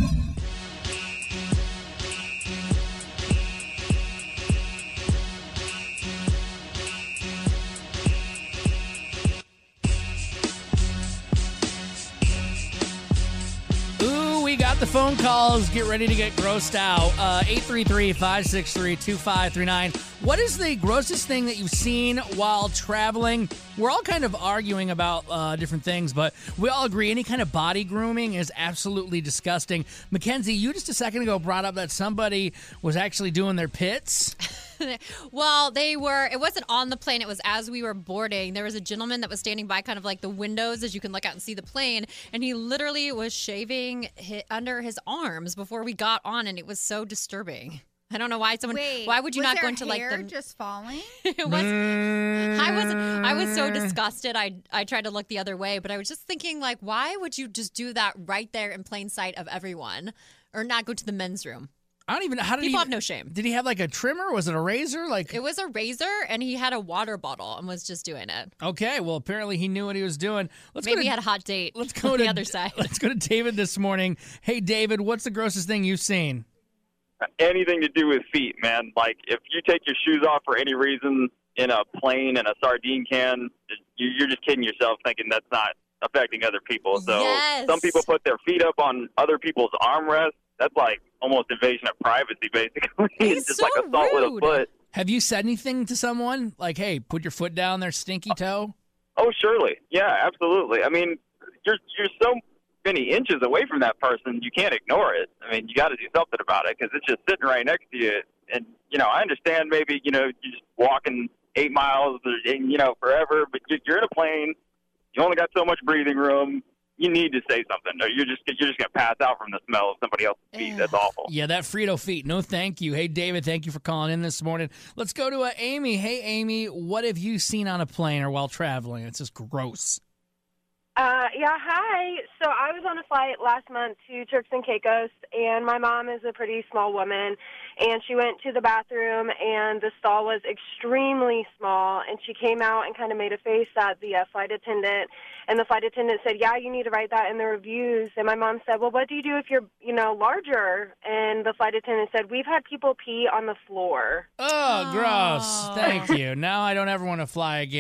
Ooh, we got the phone calls. Get ready to get grossed out. Uh, eight three three, five six three, two five three nine. What is the grossest thing that you've seen while traveling? We're all kind of arguing about uh, different things, but we all agree any kind of body grooming is absolutely disgusting. Mackenzie, you just a second ago brought up that somebody was actually doing their pits. Well, they were, it wasn't on the plane. It was as we were boarding. There was a gentleman that was standing by kind of like the windows as you can look out and see the plane. And he literally was shaving hi under his arms before we got on. And it was so disturbing. I don't know why someone, Wait, why would you was not their go into like hair the, just falling? it was, I was, I was so disgusted. I, I tried to look the other way, but I was just thinking like, why would you just do that right there in plain sight of everyone or not go to the men's room? I don't even know. How did People he, have no shame. Did he have like a trimmer? Was it a razor? Like It was a razor, and he had a water bottle and was just doing it. Okay, well, apparently he knew what he was doing. Let's Maybe go to, he had a hot date. Let's go on to the other side. Let's go to David this morning. Hey, David, what's the grossest thing you've seen? Anything to do with feet, man. Like, if you take your shoes off for any reason in a plane and a sardine can, you- you're just kidding yourself thinking that's not affecting other people. So Yes. some people put their feet up on other people's armrests. That's like almost invasion of privacy, basically. It's just so like assault with a rude. foot. Have you said anything to someone? Like, hey, put your foot down there, stinky toe? Oh, surely. Yeah, absolutely. I mean, you're you're so many inches away from that person, you can't ignore it. I mean, you got to do something about it because it's just sitting right next to you. And, you know, I understand maybe, you know, you're just walking eight miles, or, you know, forever, but you- you're in a plane. You only got so much breathing room. You need to say something, or you're just you're just gonna pass out from the smell of somebody else's feet. That's awful. Yeah, that Frito feet. No, thank you. Hey, David, thank you for calling in this morning. Let's go to uh, Amy. Hey, Amy, what have you seen on a plane or while traveling? It's just gross. Uh, yeah, hi. So I was on a flight last month to Turks and Caicos, and my mom is a pretty small woman, and she went to the bathroom, and the stall was extremely small, and she came out and kind of made a face at the uh, flight attendant, and the flight attendant said, yeah, you need to write that in the reviews, and my mom said, well, what do you do if you're, you know, larger? And the flight attendant said, we've had people pee on the floor. Oh, gross. Thank you. Now I don't ever want to fly again.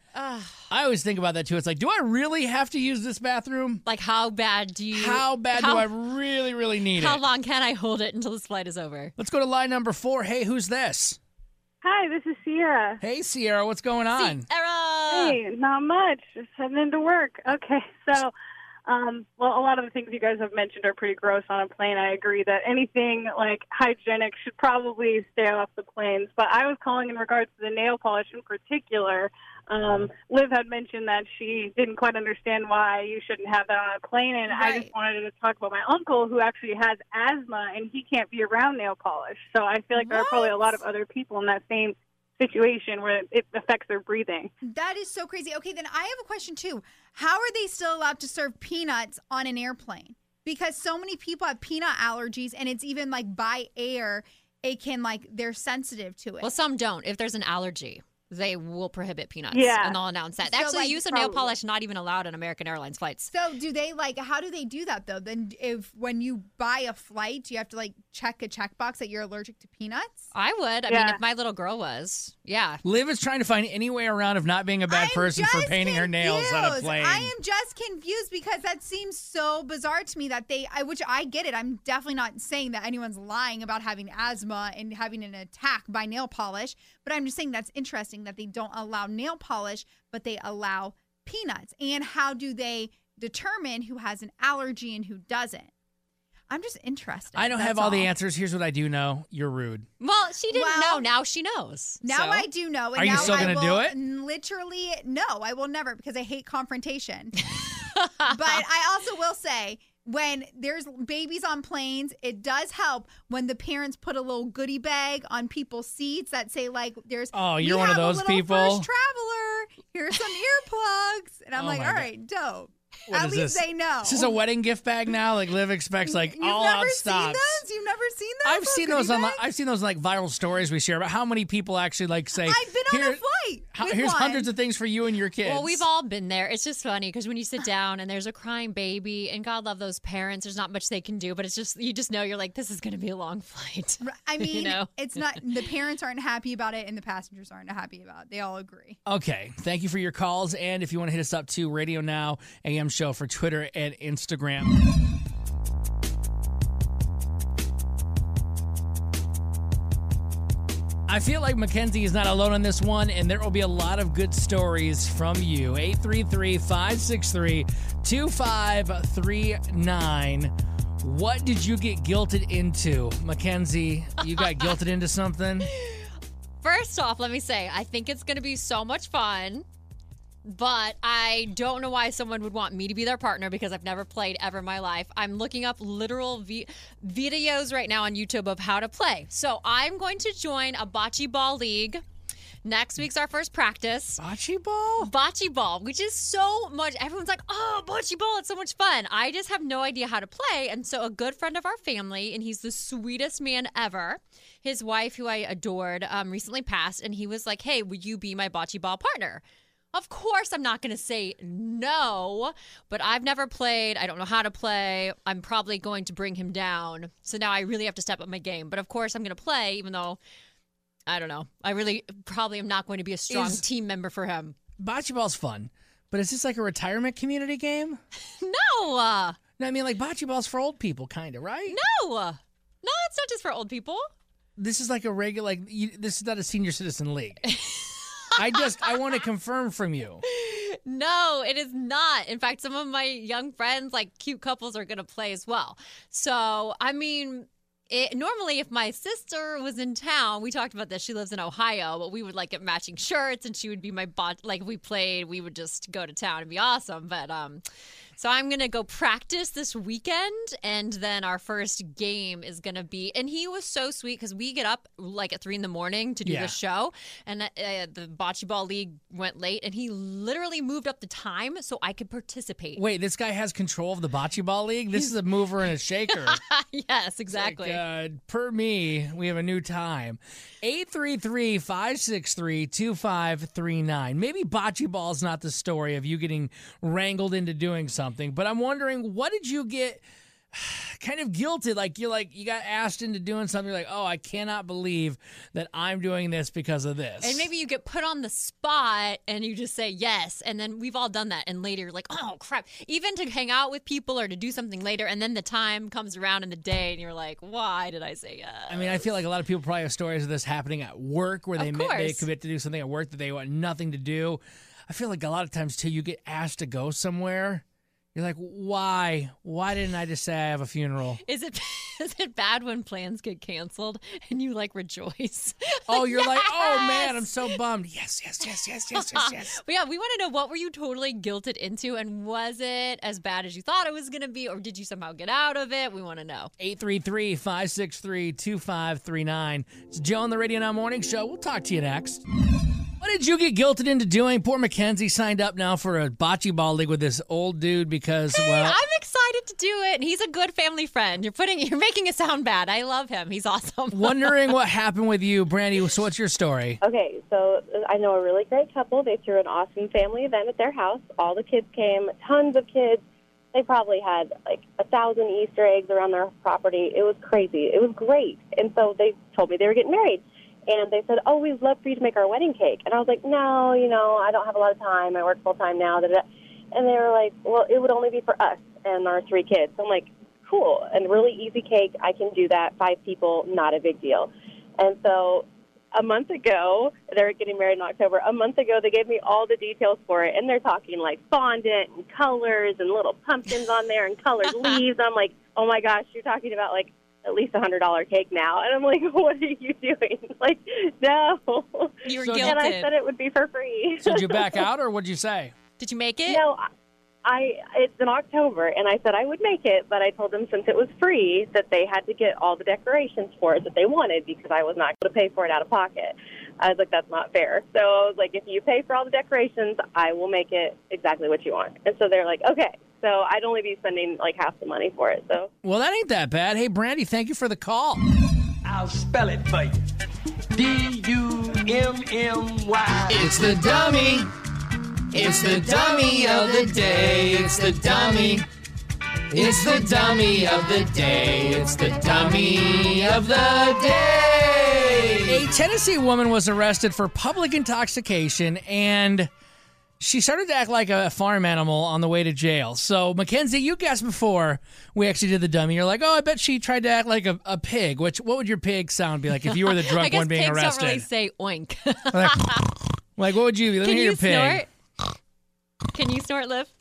Ugh. I always think about that too. It's like, do I really have to use this bathroom? Like, how bad do you? How bad how, do I really, really need How it? long can I hold it until this flight is over? Let's go to line number four. Hey, who's this? Hi, this is Sierra. Hey, Sierra, what's going on? Sierra! Hey, not much. Just heading into work. Okay, so, um, well, a lot of the things you guys have mentioned are pretty gross on a plane. I agree that anything like hygienic should probably stay off the planes. But I was calling in regards to the nail polish in particular. Um, Liv had mentioned that she didn't quite understand why you shouldn't have that on a plane, and I just wanted to talk about my uncle who actually has asthma, and he can't be around nail polish. So I feel like there are probably a lot of other people in that same situation where it affects their breathing. That is so crazy. Okay, then I have a question too. How are they still allowed to serve peanuts on an airplane? Because so many people have peanut allergies, and it's even like by air, it can like they're sensitive to it. Well, some don't. If there's an allergy, they will prohibit peanuts. Yeah. And they'll announce that. So, Actually, like, use of nail probably- polish not even allowed on American Airlines flights. So do they like, how do they do that though? Then if when you buy a flight, do you have to like check a checkbox that you're allergic to peanuts? I would. I mean, if my little girl was, yeah. Liv is trying to find any way around of not being a bad person for painting her nails on a confused. plane. I am just confused because that seems so bizarre to me that they, I, which I get it. I'm definitely not saying that anyone's lying about having asthma and having an attack by nail polish, but I'm just saying that's interesting that they don't allow nail polish, but they allow peanuts. And how do they determine who has an allergy and who doesn't? I'm just interested. I don't That's have all, the answers. Here's what I do know. You're rude. Well, she didn't Well, know. Now she knows. Now So- I do know. And Are you now still I gonna do will it? Literally, no, I will never because I hate confrontation. But I also will say, when there's babies on planes, it does help when the parents put a little goodie bag on people's seats that say like, "There's Oh, you're we one of have a those little people? First traveler, here's some earplugs," and I'm Oh like, my "All God. right, dope." What At is least this? they know. Is this a wedding gift bag now? Like Liv expects like You've all never out seen stops. those? You've never seen those? I've little seen goodie those on bags? I've seen those like viral stories we share about how many people actually like say I've been on "Here- a flight. how- with here's one. hundreds of things for you and your kids. Well, we've all been there. It's just funny because when you sit down and there's a crying baby, and God love those parents, there's not much they can do, but it's just, you just know you're like, this is going to be a long flight. I mean, you know? it's not, the parents aren't happy about it and the passengers aren't happy about it. They all agree. Okay. Thank you for your calls. And if you want to hit us up to Radio Now A M Show for Twitter and Instagram. I feel like Mackenzie is not alone on this one, and there will be a lot of good stories from you. eight three three, five six three, two five three nine. What did you get guilted into? Mackenzie, you got guilted into something? First off, let me say, I think it's going to be so much fun, but I don't know why someone would want me to be their partner because I've never played ever in my life. I'm looking up literal vi- videos right now on YouTube of how to play. So I'm going to join a bocce ball league. Next week's our first practice. Bocce ball? Bocce ball, which is so much. Everyone's like, oh, bocce ball, it's so much fun. I just have no idea how to play. And so a good friend of our family, and he's the sweetest man ever, his wife, who I adored, um, recently passed. And he was like, hey, would you be my bocce ball partner? Of course, I'm not going to say no, but I've never played. I don't know how to play. I'm probably going to bring him down. So now I really have to step up my game. But of course, I'm going to play, even though, I don't know. I really probably am not going to be a strong Is- team member for him. Bocce ball's fun, but is this like a retirement community game? No. Uh, No, I mean, like, bocce ball's for old people, kind of, right? no. No, it's not just for old people. This is like a regular, like, you, this is not a senior citizen league. I just, I want to confirm from you. No, it is not. In fact, some of my young friends, like cute couples, are going to play as well. So, I mean, it, normally if my sister was in town, we talked about this, she lives in Ohio, but we would like get matching shirts and she would be my bot. Like if we played, we would just go to town and be awesome. But, um, so I'm going to go practice this weekend, and then our first game is going to be, and he was so sweet because we get up like at three in the morning to do Yeah. the show, and uh, the bocce ball league went late, and he literally moved up the time so I could participate. Wait, this guy has control of the bocce ball league? This is a mover and a shaker. Yes, exactly. Like, uh, per me, we have a new time. eight three three, five six three, two five three nine. Maybe bocce ball is not the story of you getting wrangled into doing something, but I'm wondering, what did you get kind of guilted. Like you're like you got asked into doing something. You're like, oh, I cannot believe that I'm doing this because of this. And maybe you get put on the spot and you just say yes. And then we've all done that. And later you're like, oh, crap. Even to hang out with people or to do something later. And then the time comes around in the day and you're like, why did I say yes? I mean, I feel like a lot of people probably have stories of this happening at work where they, Of admit, they course. commit to do something at work that they want nothing to do. I feel like a lot of times, too, you get asked to go somewhere. You're like, why? Why didn't I just say I have a funeral? Is it is it bad when plans get canceled and you like rejoice? Oh, you're like, oh, Yes! man, I'm so bummed. Yes, yes, yes, yes, yes, yes, yes. But yeah, we want to know, what were you totally guilted into, and was it as bad as you thought it was going to be, or did you somehow get out of it? We want to know. eight three three, five six three, two five three nine. It's Joe on the Radio Now Morning Show. We'll talk to you next. What did you get guilted into doing? Poor Mackenzie signed up now for a bocce ball league with this old dude because, well... I'm excited to do it, and he's a good family friend. You're putting, you're making it sound bad. I love him. He's awesome. Wondering what happened with you, Brandy. So what's your story? Okay, so I know a really great couple. They threw an awesome family event at their house. All the kids came, tons of kids. They probably had like a thousand Easter eggs around their property. It was crazy. It was great. And so they told me they were getting married. And they said, oh, we'd love for you to make our wedding cake. And I was like, no, you know, I don't have a lot of time. I work full-time now. Da, da, da. And they were like, well, it would only be for us and our three kids. So I'm like, cool. And really easy cake. I can do that. Five people, not a big deal. And so a month ago, they're getting married in October. A month ago, they gave me all the details for it. And they're talking like fondant and colors and little pumpkins on there and colored leaves. I'm like, oh, my gosh, you're talking about like at least a one hundred dollars cake now. And I'm like, what are you doing? Like, no. You were And guilted. I said it would be for free. So did you back out, or what'd you say? Did you make it? No, I. It's in October, and I said I would make it, but I told them since it was free that they had to get all the decorations for it that they wanted because I was not going to pay for it out of pocket. I was like, that's not fair. So I was like, if you pay for all the decorations, I will make it exactly what you want. And so they're like, okay. So I'd only be spending like half the money for it. So Well, that ain't that bad. Hey, Brandy, thank you for the call. I'll spell it for you. D U M M Y. It's the dummy. It's the dummy of the day. It's the dummy. It's the dummy of the day. It's the dummy of the day. A Tennessee woman was arrested for public intoxication, and she started to act like a farm animal on the way to jail. So, Mackenzie, you guessed before we actually did the dummy. You're like, oh, I bet she tried to act like a, a pig. Which, what would your pig sound be like if you were the I drunk guess one being pigs arrested? don't really say oink. like, like, what would you be? Let Can me hear you your pig. snort? Can you snort, Liv?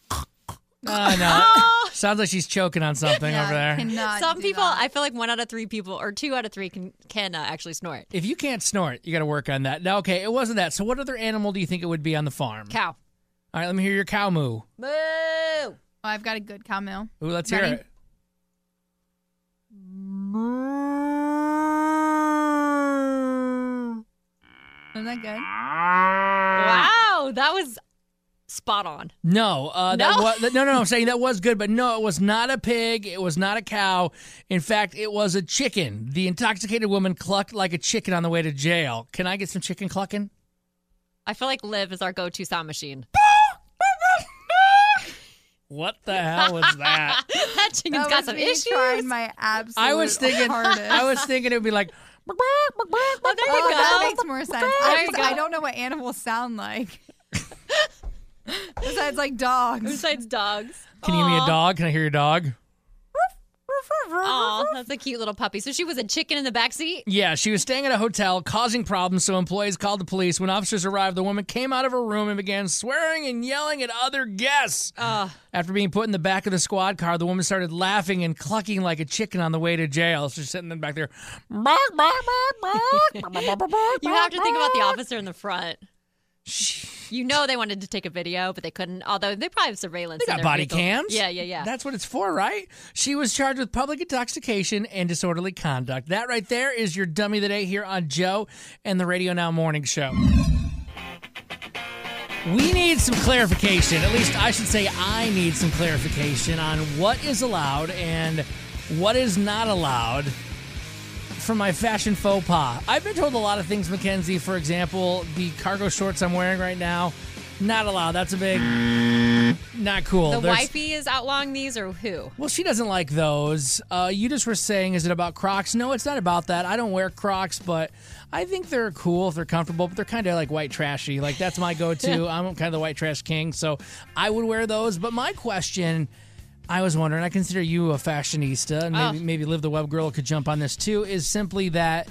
Oh, no. Sounds like she's choking on something over there. Some people, I feel like one out of three people, or two out of three, can can uh, actually snort. If you can't snort, you got to work on that. Now, okay, it wasn't that. So, what other animal do you think it would be on the farm? Cow. All right, let me hear your cow moo. Boo! Oh, I've got a good cow moo. Ooh, let's Ready? hear it. Isn't that good? Wow, that was spot on. No, uh, that No? was, no, no, no. I'm saying that was good, but no, it was not a pig. It was not a cow. In fact, it was a chicken. The intoxicated woman clucked like a chicken on the way to jail. Can I get some chicken clucking? I feel like Liv is our go-to sound machine. What the hell was that? That chicken's That got was some me issues. trying my absolute I was thinking. hardest. I was thinking it would be like. Oh, there you Oh, go. that makes more sense. There I, you just, go. I don't know what animals sound like. Besides, like dogs. Besides dogs. Can you give me a dog? Can I hear your dog? Aw, that's a cute little puppy. So she was a chicken in the backseat? Yeah, she was staying at a hotel, causing problems, so employees called the police. When officers arrived, the woman came out of her room and began swearing and yelling at other guests. Uh, After being put in the back of the squad car, the woman started laughing and clucking like a chicken on the way to jail. She's sitting in the back there. you have to think about the officer in the front. You know they wanted to take a video, but they couldn't. Although they probably have surveillance. They in got their body vehicle. cams. Yeah, yeah, yeah. That's what it's for, right? She was charged with public intoxication and disorderly conduct. That right there is your dummy of the day here on Joe and the Radio Now Morning Show. We need some clarification. At least I should say I need some clarification on what is allowed and what is not allowed for my fashion faux pas. I've been told a lot of things, Mackenzie. For example, the cargo shorts I'm wearing right now, not allowed. That's a big not cool. The There's- wifey is outlawing these, or who? Well, she doesn't like those. Uh, you just were saying, is it about Crocs? No, it's not about that. I don't wear Crocs, but I think they're cool if they're comfortable, but they're kind of like white trashy. Like, that's my go-to. I'm kind of the white trash king, so I would wear those. But my question, I was wondering, I consider you a fashionista, and maybe, Oh. maybe Liv the Web Girl could jump on this too, is simply that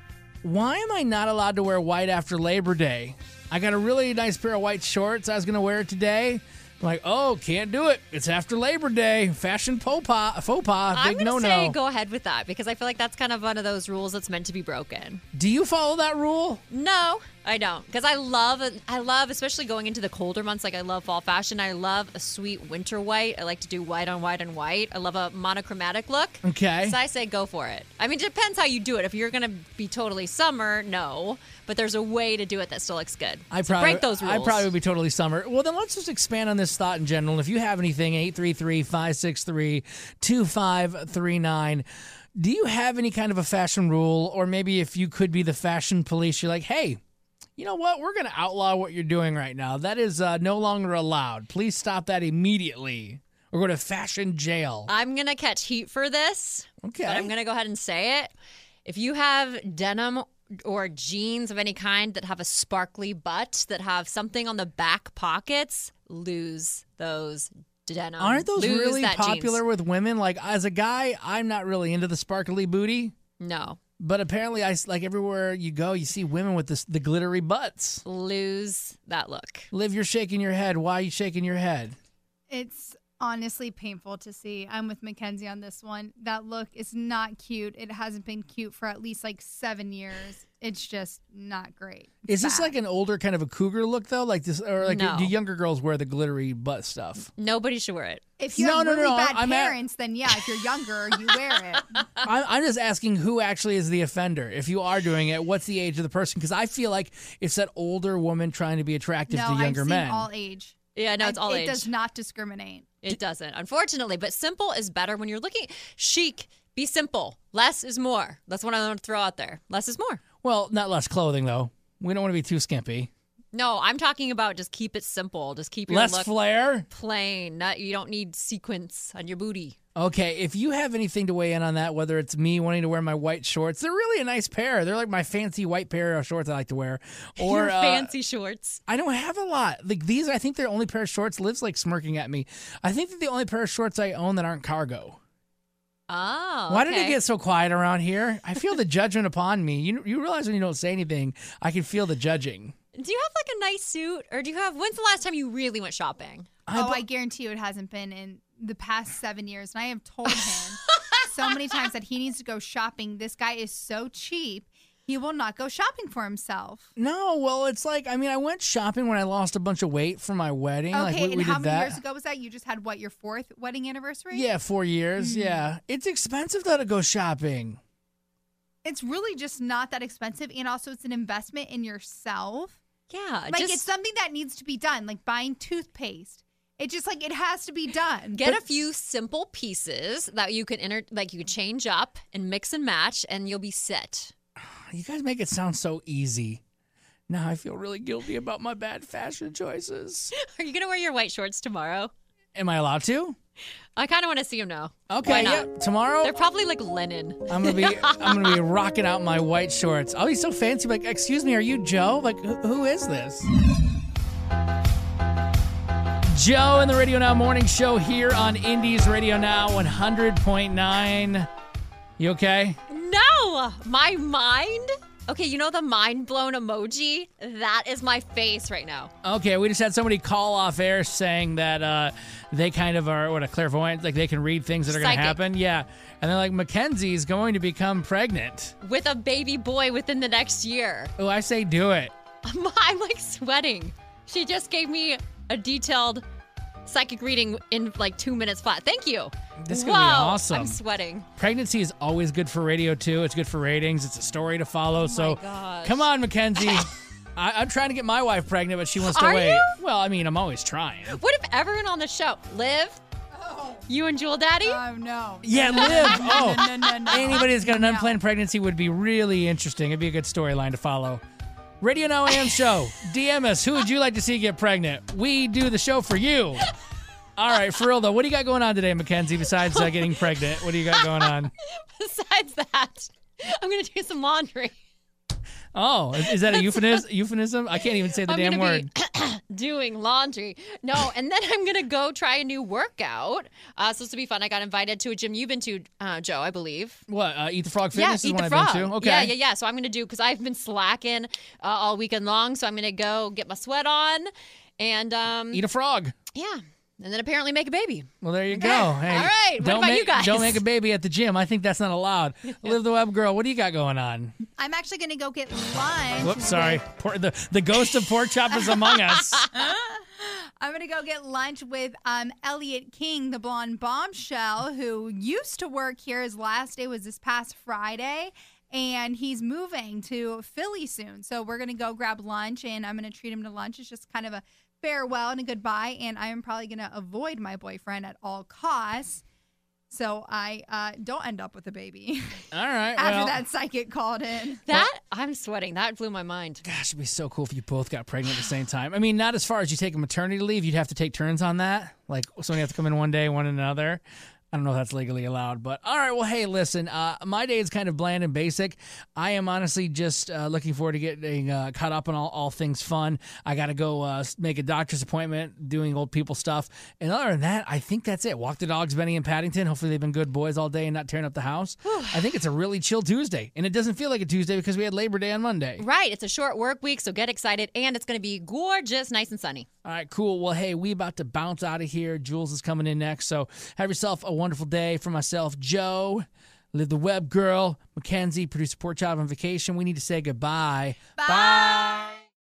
why am I not allowed to wear white after Labor Day? I got a really nice pair of white shorts. I was going to wear it today. I'm like, oh, can't do it. It's after Labor Day. Fashion faux pas, faux pas I'm big going to no-no. say go ahead with that because I feel like that's kind of one of those rules that's meant to be broken. Do you follow that rule? No, I don't, because I love, I love, especially going into the colder months. Like I love fall fashion. I love a sweet winter white. I like to do white on white on white. I love a monochromatic look. Okay. So I say go for it. I mean, it depends how you do it. If you're gonna be totally summer, no. But there's a way to do it that still looks good. I So probably break those rules. I probably would be totally summer. Well, then let's just expand on this thought in general. If you have anything, eight three three, five six three, two five three nine. Do you have any kind of a fashion rule, or maybe if you could be the fashion police, you're like, hey, you know what? We're going to outlaw what you're doing right now. That is uh, no longer allowed. Please stop that immediately, or go to fashion jail. I'm gonna catch heat for this. Okay. But I'm gonna go ahead and say it. If you have denim or jeans of any kind that have a sparkly butt, that have something on the back pockets, lose those denim. Aren't those Lose really that popular jeans. with women? Like, as a guy, I'm not really into the sparkly booty. No. But apparently, I s- like everywhere you go, you see women with this, the glittery butts. Lose that look. Liv, you're shaking your head. Why are you shaking your head? It's honestly painful to see. I'm with Mackenzie on this one. That look is not cute. It hasn't been cute for at least like seven years. It's just not great. Is this like an older kind of a cougar look though? Like this, or like No. do younger girls wear the glittery butt stuff? Nobody should wear it. If you No, have no, really no, bad I'm at- parents, then yeah, if you're younger, you wear it. I'm, I'm just asking who actually is the offender. If you are doing it, what's the age of the person? Because I feel like it's that older woman trying to be attractive No, to younger I've seen men. all age. Yeah, no, I- it's all it age. does not discriminate. It doesn't, unfortunately. But simple is better when you're looking chic. Be simple. Less is more. That's what I want to throw out there. Less is more. Well, not less clothing though. We don't want to be too skimpy. No, I'm talking about just keep it simple. Just keep your Less look flair? plain. Not, you don't need sequins on your booty. Okay, if you have anything to weigh in on that, whether it's me wanting to wear my white shorts, they're really a nice pair. They're like my fancy white pair of shorts I like to wear. Or Your uh, fancy shorts. I don't have a lot. Like these, I think they're the only pair of shorts. Liv's like smirking at me. I think they're the only pair of shorts I own that aren't cargo. Oh, Why did it okay. get so quiet around here? I feel the judgment upon me. You you realize when you don't say anything, I can feel the judging. Do you have like a nice suit, or do you have? When's the last time you really went shopping? oh, I guarantee you it hasn't been in the past seven years. And I have told him so many times that he needs to go shopping. This guy is so cheap. He will not go shopping for himself. No, well, it's like, I mean, I went shopping when I lost a bunch of weight for my wedding. Okay, like, we, and we how did many that. years ago was that? You just had, what, your fourth wedding anniversary? Yeah, four years. Mhm. Yeah. It's expensive, though, to go shopping. It's really just not that expensive. And also, it's an investment in yourself. Yeah. Like, just it's something that needs to be done, like buying toothpaste. It just, like, it has to be done. get a few simple pieces that you can enter, like you can change up and mix and match, and you'll be set. You guys make it sound so easy. Now I feel really guilty about my bad fashion choices. Are you gonna wear your white shorts tomorrow? Am I allowed to? I kind of want to see them now. Okay, Why yeah. not? Tomorrow They're probably like linen. I'm gonna be I'm gonna be rocking out my white shorts. I'll be so fancy. Like, excuse me, are you Joe? Like, who, who is this? Joe in the Radio Now Morning Show here on Indies Radio Now one hundred point nine. You okay? No, my mind. Okay, you know the mind blown emoji? That is my face right now. Okay, we just had somebody call off air saying that uh, they kind of are, what, a clairvoyant, like they can read things that are going to Psychic. happen. Yeah. And they're like, Mackenzie's going to become pregnant. With a baby boy within the next year. Oh, I say do it. I'm, I'm like sweating. She just gave me a detailed psychic reading in like two minutes flat. Thank you. This is Whoa, going to be awesome. I'm sweating. Pregnancy Pregnancy is always good for radio, too. It's good for ratings. It's a story to follow. so gosh. come on, Mackenzie. I, I'm trying to get my wife pregnant, but she wants to Are wait. you? Well, I mean, I'm always trying. What if everyone on the show, Liv, you and Jewel Daddy? Oh, no. Yeah, Liv. Oh, No, no, no, no. anybody that's got an No. unplanned pregnancy would be really interesting. It'd be a good storyline to follow. Radio Now A M Show. D M us. Who would you like to see get pregnant? We do the show for you. All right, for real though, what do you got going on today, Mackenzie? Besides uh, getting pregnant, what do you got going on? Besides that, I'm gonna do some laundry. Oh, is, is that a euphemism? Euphemism? I can't even say the I'm damn gonna word. Be doing laundry. No, and then I'm gonna go try a new workout. Uh, so this will be fun. I got invited to a gym you've been to, uh, Joe, I believe. What? Uh, Eat the Frog Fitness yeah, is Eat one the I've Frog. been to. Okay. Yeah, yeah, yeah. So I'm gonna do because I've been slacking uh, all weekend long. So I'm gonna go get my sweat on and um, Eat a frog. Yeah. And then apparently make a baby. Well, there you go. Hey, all right. What don't about make, you guys? Don't make a baby at the gym. I think that's not allowed. Live the Web Girl, what do you got going on? I'm actually going to go get lunch. Whoops, sorry. Por- the, the ghost of Pork Chop is among us. I'm going to go get lunch with um, Elliot King, the blonde bombshell, who used to work here. His last day was this past Friday, and he's moving to Philly soon. So we're going to go grab lunch, and I'm going to treat him to lunch. It's just kind of a farewell and a goodbye, and I am probably going to avoid my boyfriend at all costs so I uh, don't end up with a baby. All right. After well, that psychic called in. That, I'm sweating. That blew my mind. Gosh, it'd be so cool if you both got pregnant at the same time. I mean, not as far as you take a maternity leave. You'd have to take turns on that. Like, someone have to come in one day, one another. I don't know if that's legally allowed, but all right. Well, hey, listen, uh, my day is kind of bland and basic. I am honestly just uh, looking forward to getting uh, caught up on all, all things fun. I got to go uh, make a doctor's appointment, doing old people stuff. And other than that, I think that's it. Walk the dogs, Benny and Paddington. Hopefully they've been good boys all day and not tearing up the house. I think it's a really chill Tuesday, and it doesn't feel like a Tuesday because we had Labor Day on Monday. Right. It's a short work week, so get excited, and it's going to be gorgeous, nice and sunny. All right, cool. Well, hey, we about to bounce out of here. Jules is coming in next, so have yourself a wonderful day. For myself, Joe, Live the Web Girl, Mackenzie, producer Pork Chop on vacation. We need to say goodbye. Bye. Bye.